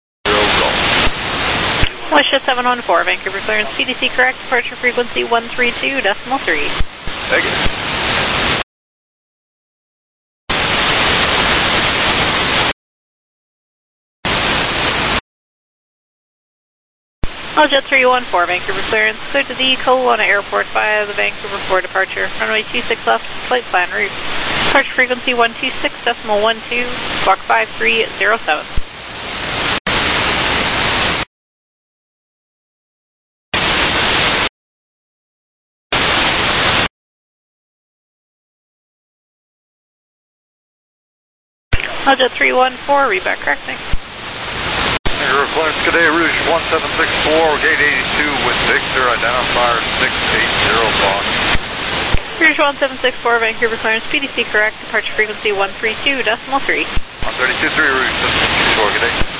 714, West 714 Vancouver clearance, PDC correct, departure frequency 132.3. Thank you. Jet 314 Vancouver clearance, cleared to the Kelowna Airport via the Vancouver 4 departure, runway 26 left, flight plan route. Departure frequency 126.12, squawk 5307. Jet 314, read back correcting. Vancouver clearance, good day, Rouge 1764, gate 82 with Victor, identifier 680 block. Rouge 1764 Vancouver clearance, PDC correct, departure frequency 132.3. 132.3, Rouge 1764, good day.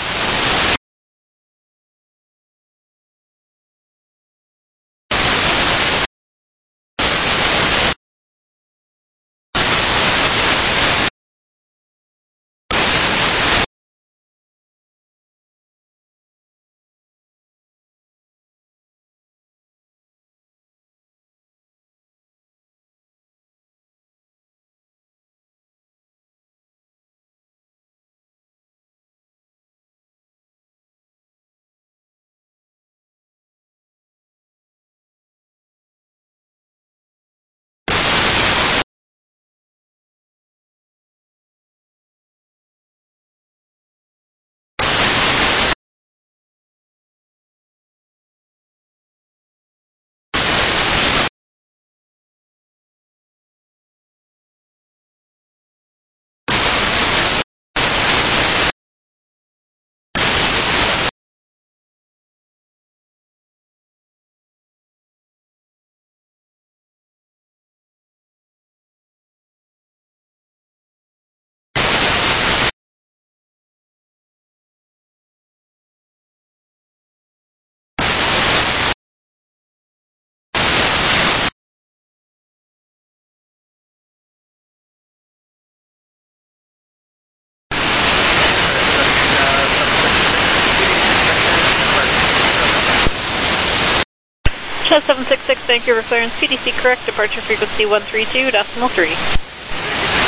766 Vancouver clearance, PDC correct, departure frequency 132.3.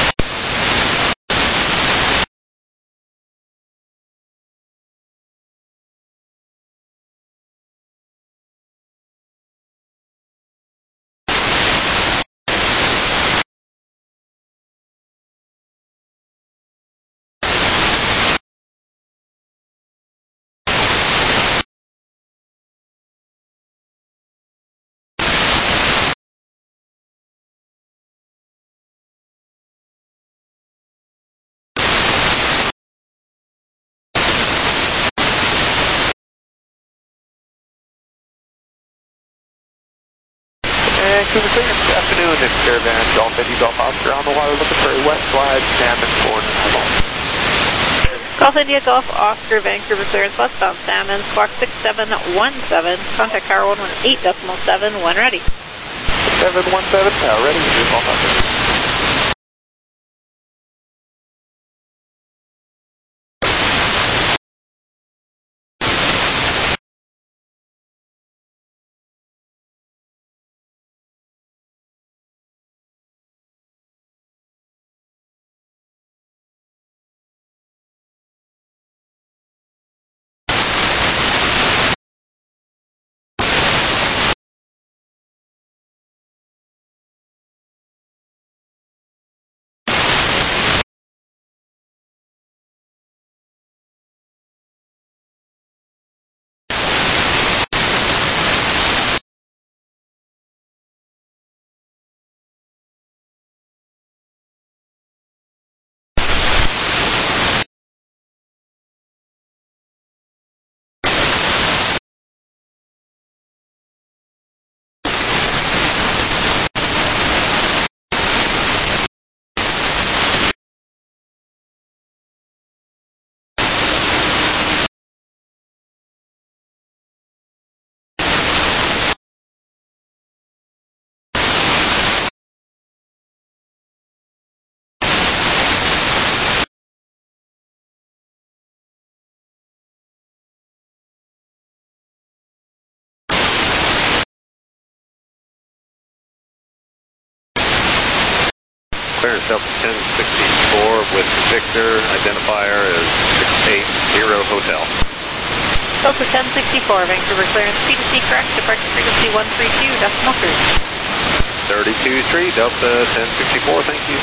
Vancouver clearance, good afternoon. It's Caravan Golf Eddie Golf Oscar on the water looking for a west slide, salmon, forward. Golf India Golf Oscar, Vancouver clearance, westbound salmon, squawk 6717, contact tower 118.7, when ready. 717, tower ready, Golf Oscar. Clearance Delta 1064 with Victor, identifier is 680 Hotel. Delta 1064, Vancouver clearance, PDC correct, departure frequency 132.3. 32-3, Delta 1064, thank you.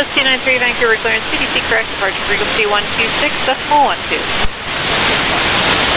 Southwest 293 Vancouver clearance, PDC correct, departure frequency 126.12.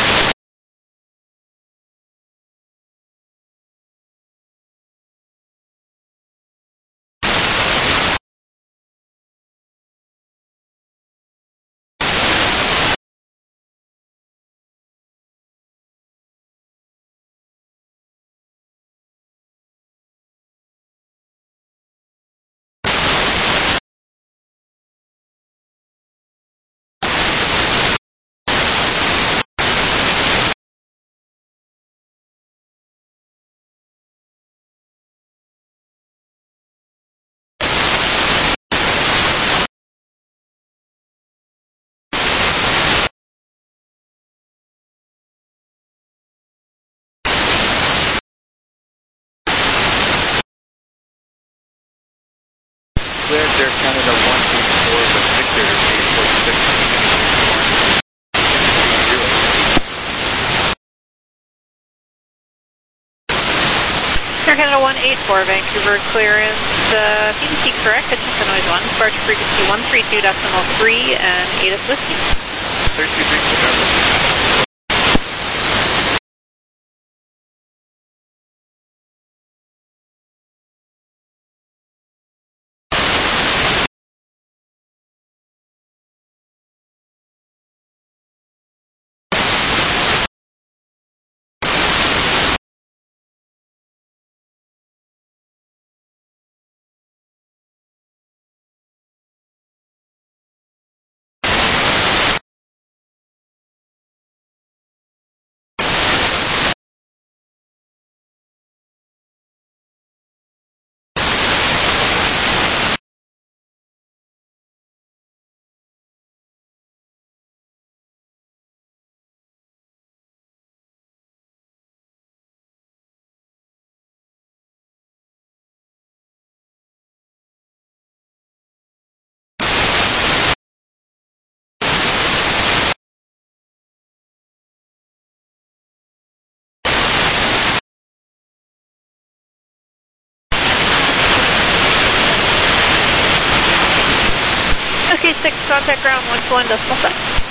Clearance Air Canada 184 with Victor, gate 46. Air Canada 184 Vancouver clearance, PDC correct, attention noise 1, departure frequency 132.3 and 8 at Whiskey. 33. Okay, 6, contact ground 121.7.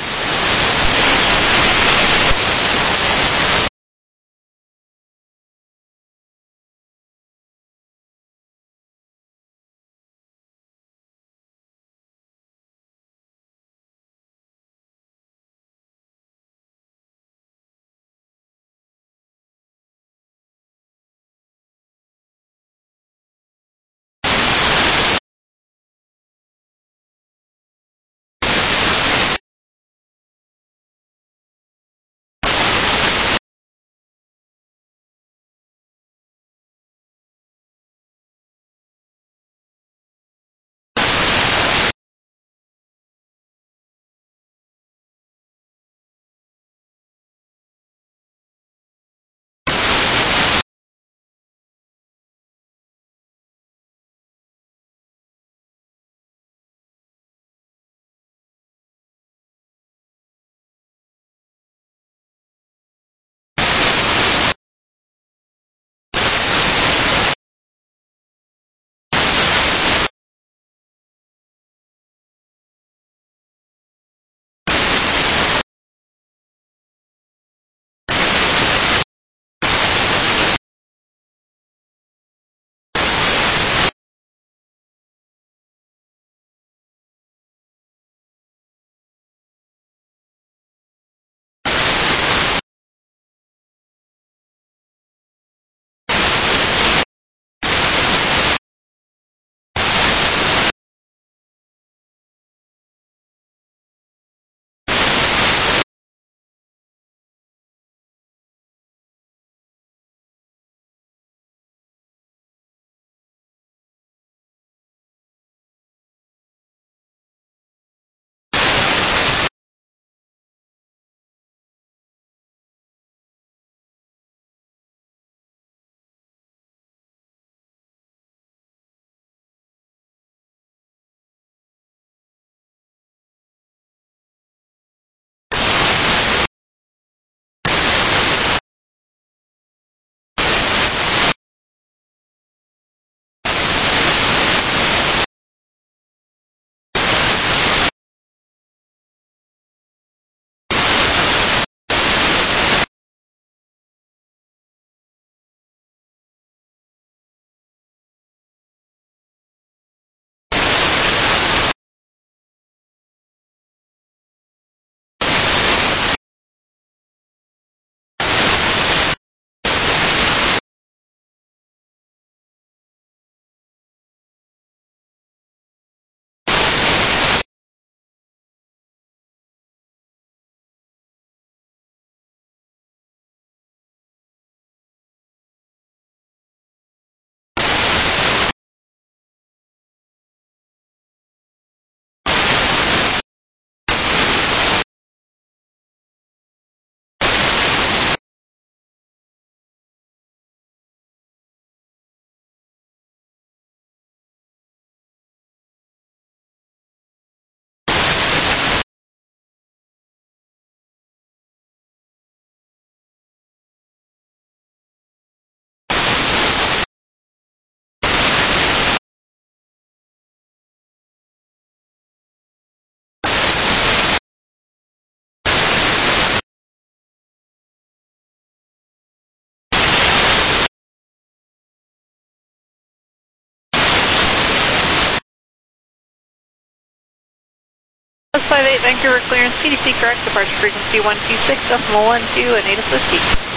358 Vancouver clearance, PDC correct, departure frequency 126.12 and Native Whiskey.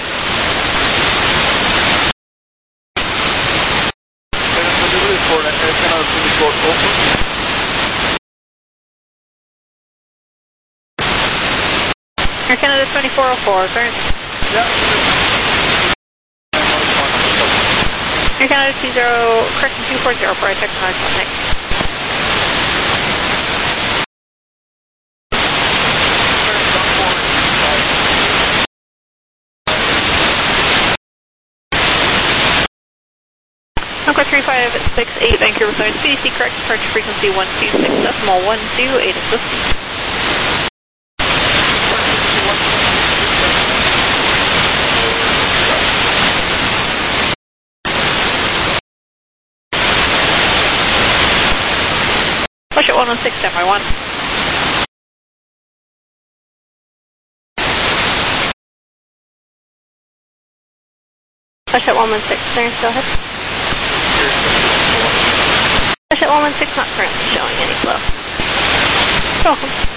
Air Canada 2404, clearance. Air Canada 20, correction 240 for check noise, thanks. Number 3568 Vancouver clearance, PDC correct, departure frequency 126.12, Native Whiskey. Push it 116, standby 1. Push it 116, clearance, go ahead. Push it 116, not currently showing any flow. You're welcome.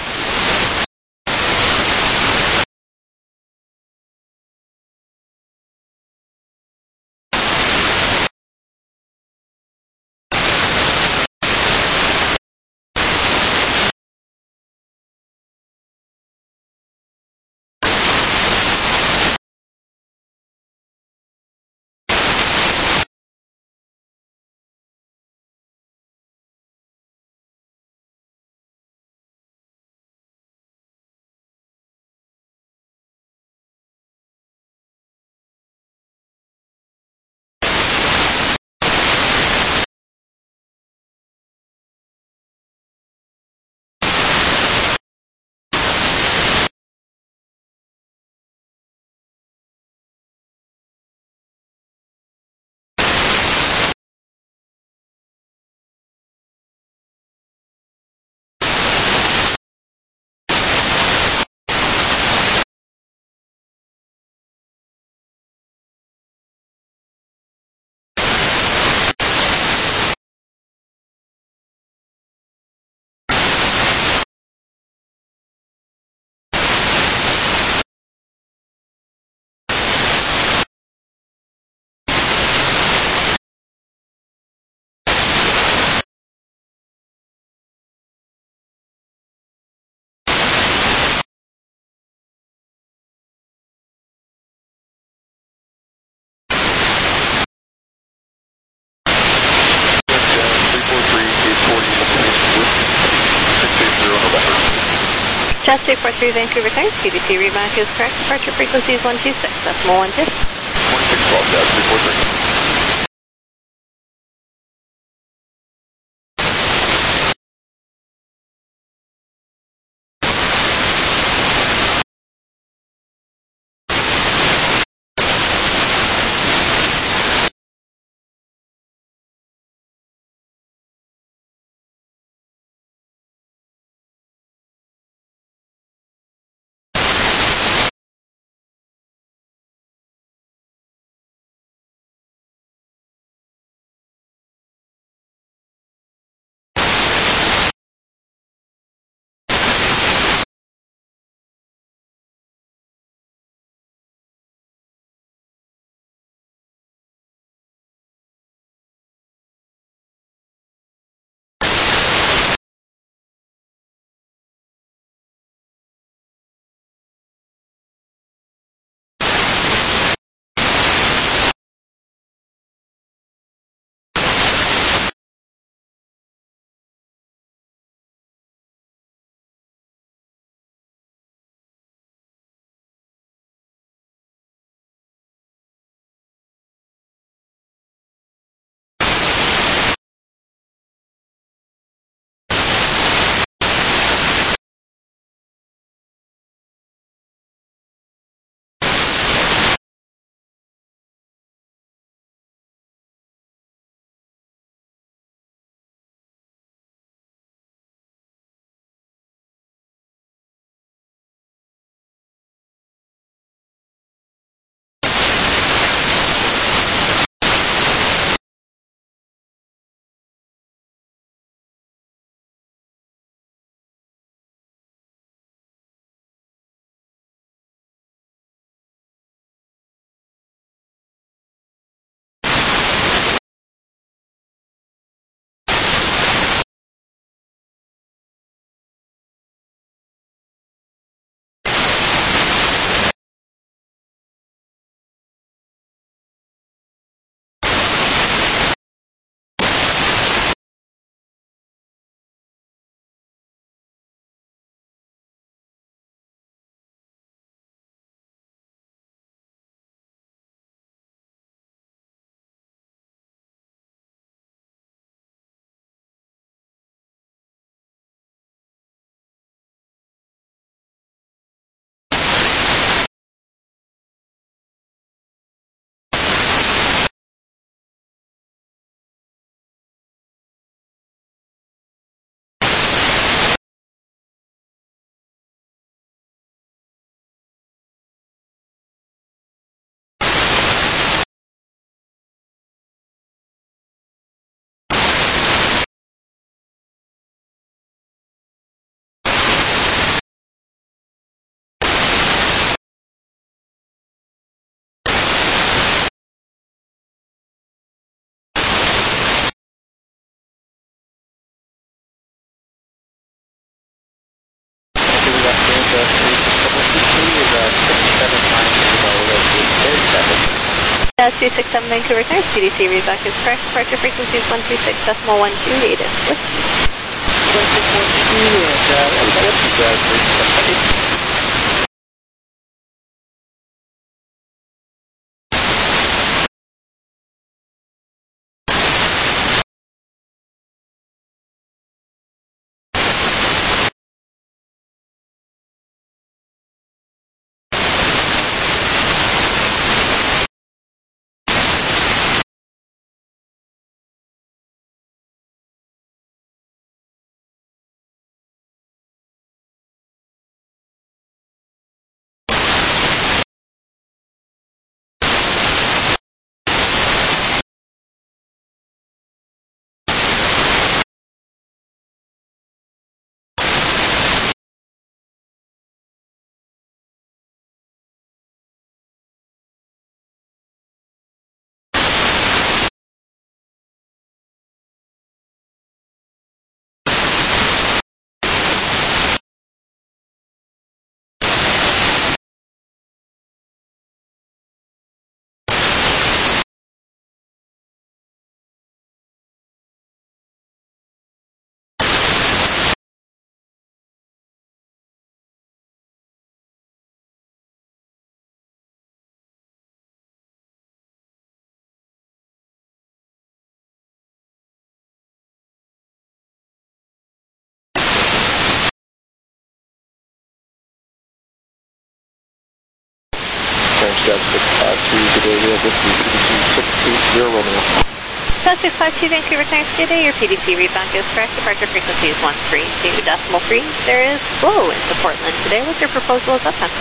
Chest 243 Vancouver clearance, PDC read back is correct, departure frequency is 126.12. 2612, yeah, 343. Jazz 267 Vancouver clearance, PDC read back is correct. Departure frequency is 136.128 is whiskey. 1612 and Jazz 652, good day, we have whiskey, PDC 680 Romeo. Jazz 652 Vancouver clearance, good day, your PDC read back is correct. Departure frequency is 132.3. There is flow into Portland today. What's your proposal at that time?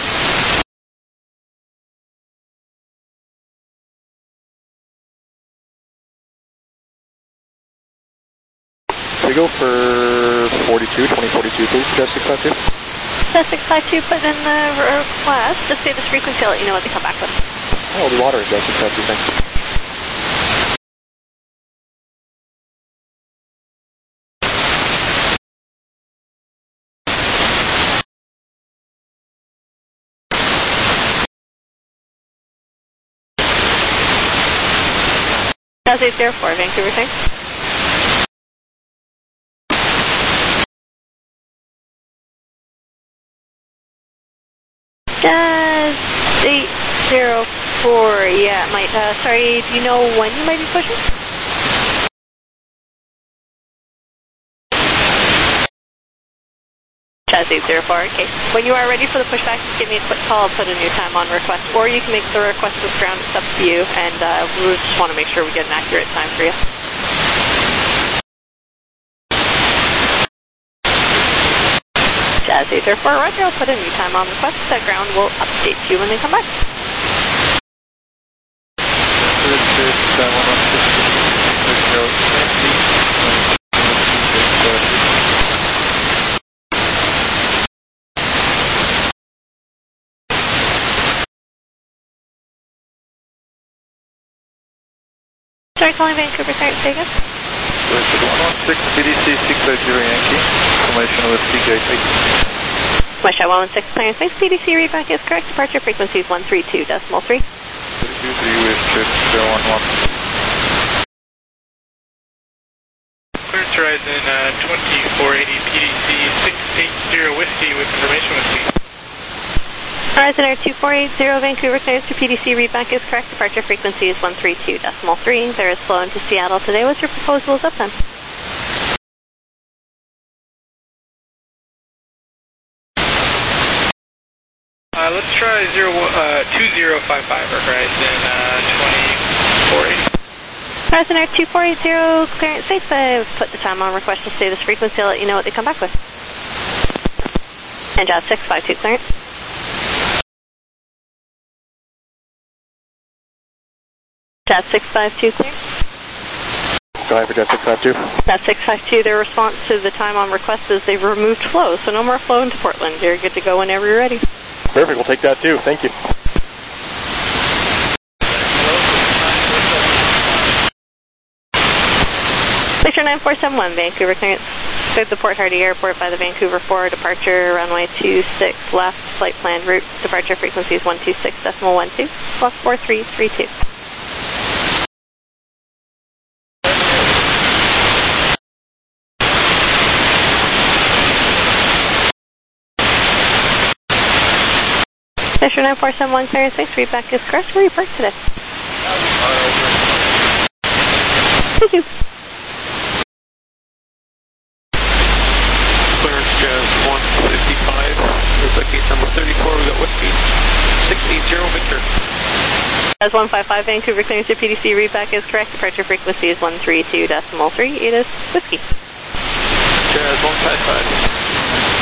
We go for 2042, please, Jazz 652. Jazz 652, put in the request. Just say this frequency, I'll let you know what they come back with. Oh, the water is Jazz 652, thanks. Jazz 804, Vancouver, thanks. Jazz 804, yeah, it might, sorry, do you know when you might be pushing? Jazz 804, okay. When you are ready for the pushback, just give me a quick call, I'll put a new time on request, or you can make the request with ground, it's up to you, and we just want to make sure we get an accurate time for you. Jazz 804, roger, I'll put a new time on request, that ground will update you when they come back. Sorry, calling Vancouver, sorry, say again. 116 PDC 680 Yankee, information with CJ8. West 116, clearance space, PDC readback is correct, departure frequency is 132.3. 323 with 611. Clearance Horizon 2480 PDC 680 Whiskey with information with me. Horizon Air 2480 Vancouver clearance to PDC readback is correct, departure frequency is 132.3. There is flow into Seattle today. What's your proposal as up then? Let's try 2055 Horizon 2480. Horizon Air 2480 clearance safe. I've put the time on request to stay this frequency. I'll let you know what they come back with. And Jazz 652 clearance. Jazz 652 clear. Go ahead for Jazz 652. Jazz 652, their response to the time on request is they've removed flow, so no more flow into Portland. You're good to go whenever you're ready. Perfect, we'll take that too. Thank you. Victor 9471, Vancouver clearance. Cleared the Port Hardy Airport by the Vancouver 4 departure, runway 26 left, flight plan route, departure frequency is 126.12, plus 4332. Fisher 9471 clearance, thanks. Readback is correct. Where are you parked today? Thank you. Clearance Jazz 155, readback gate number 34, we got whiskey, 680 Victor. Jazz 155, Vancouver clearance to PDC, readback is correct. Departure frequency is 132.3, it is whiskey. Jazz 155.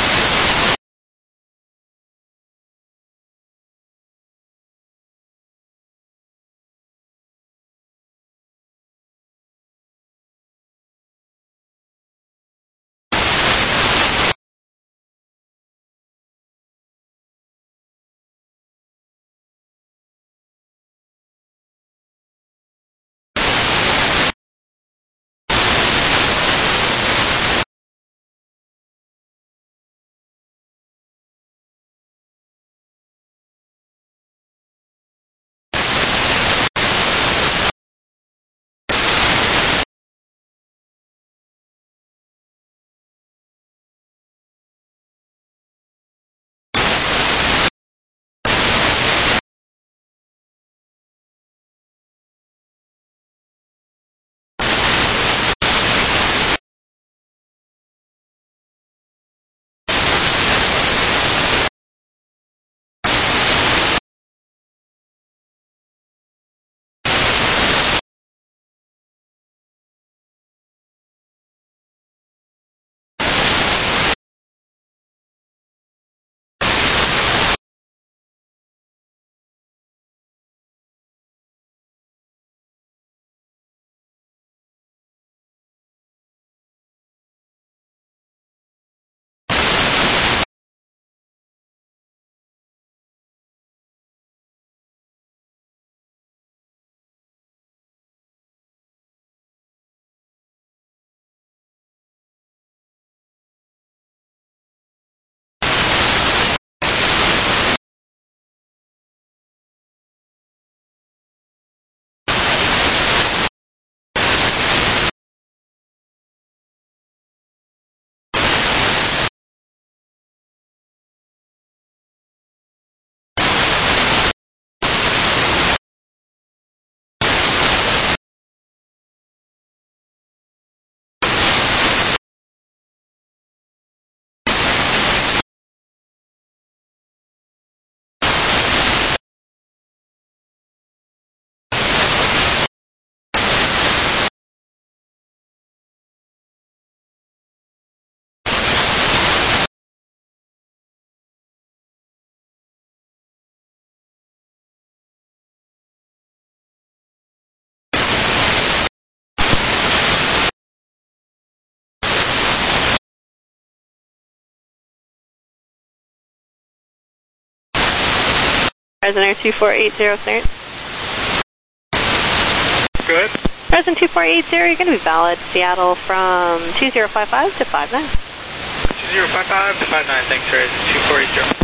Horizon Air 2480 clearance. Good. Horizon 2480, you're going to be valid. Seattle from 2055 to 59. 2055 to 59, thanks, Horizon 2480.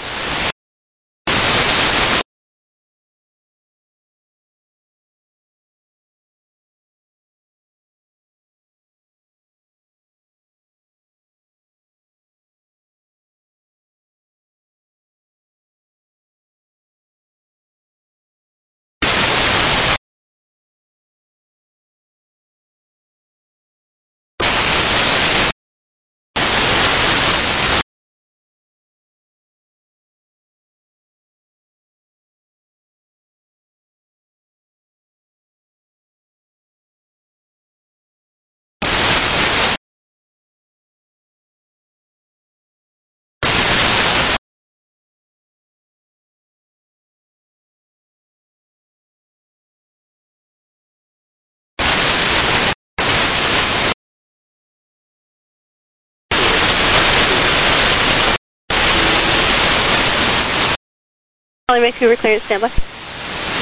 Vancouver clearance, standby.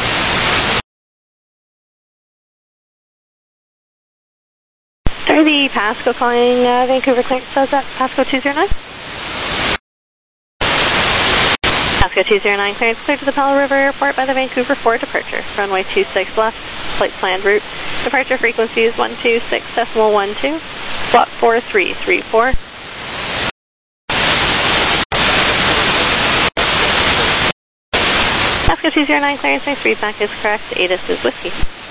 Sorry, the Pasco calling Vancouver clearance, says that Pasco 209. Pasco 209, clearance cleared to the Palo River Airport by the Vancouver 4 departure. Runway 26 left, flight planned route. Departure frequency is 126.12, squawk 4334. Pasco 209, clearance, next readback is correct, ATIS is whiskey.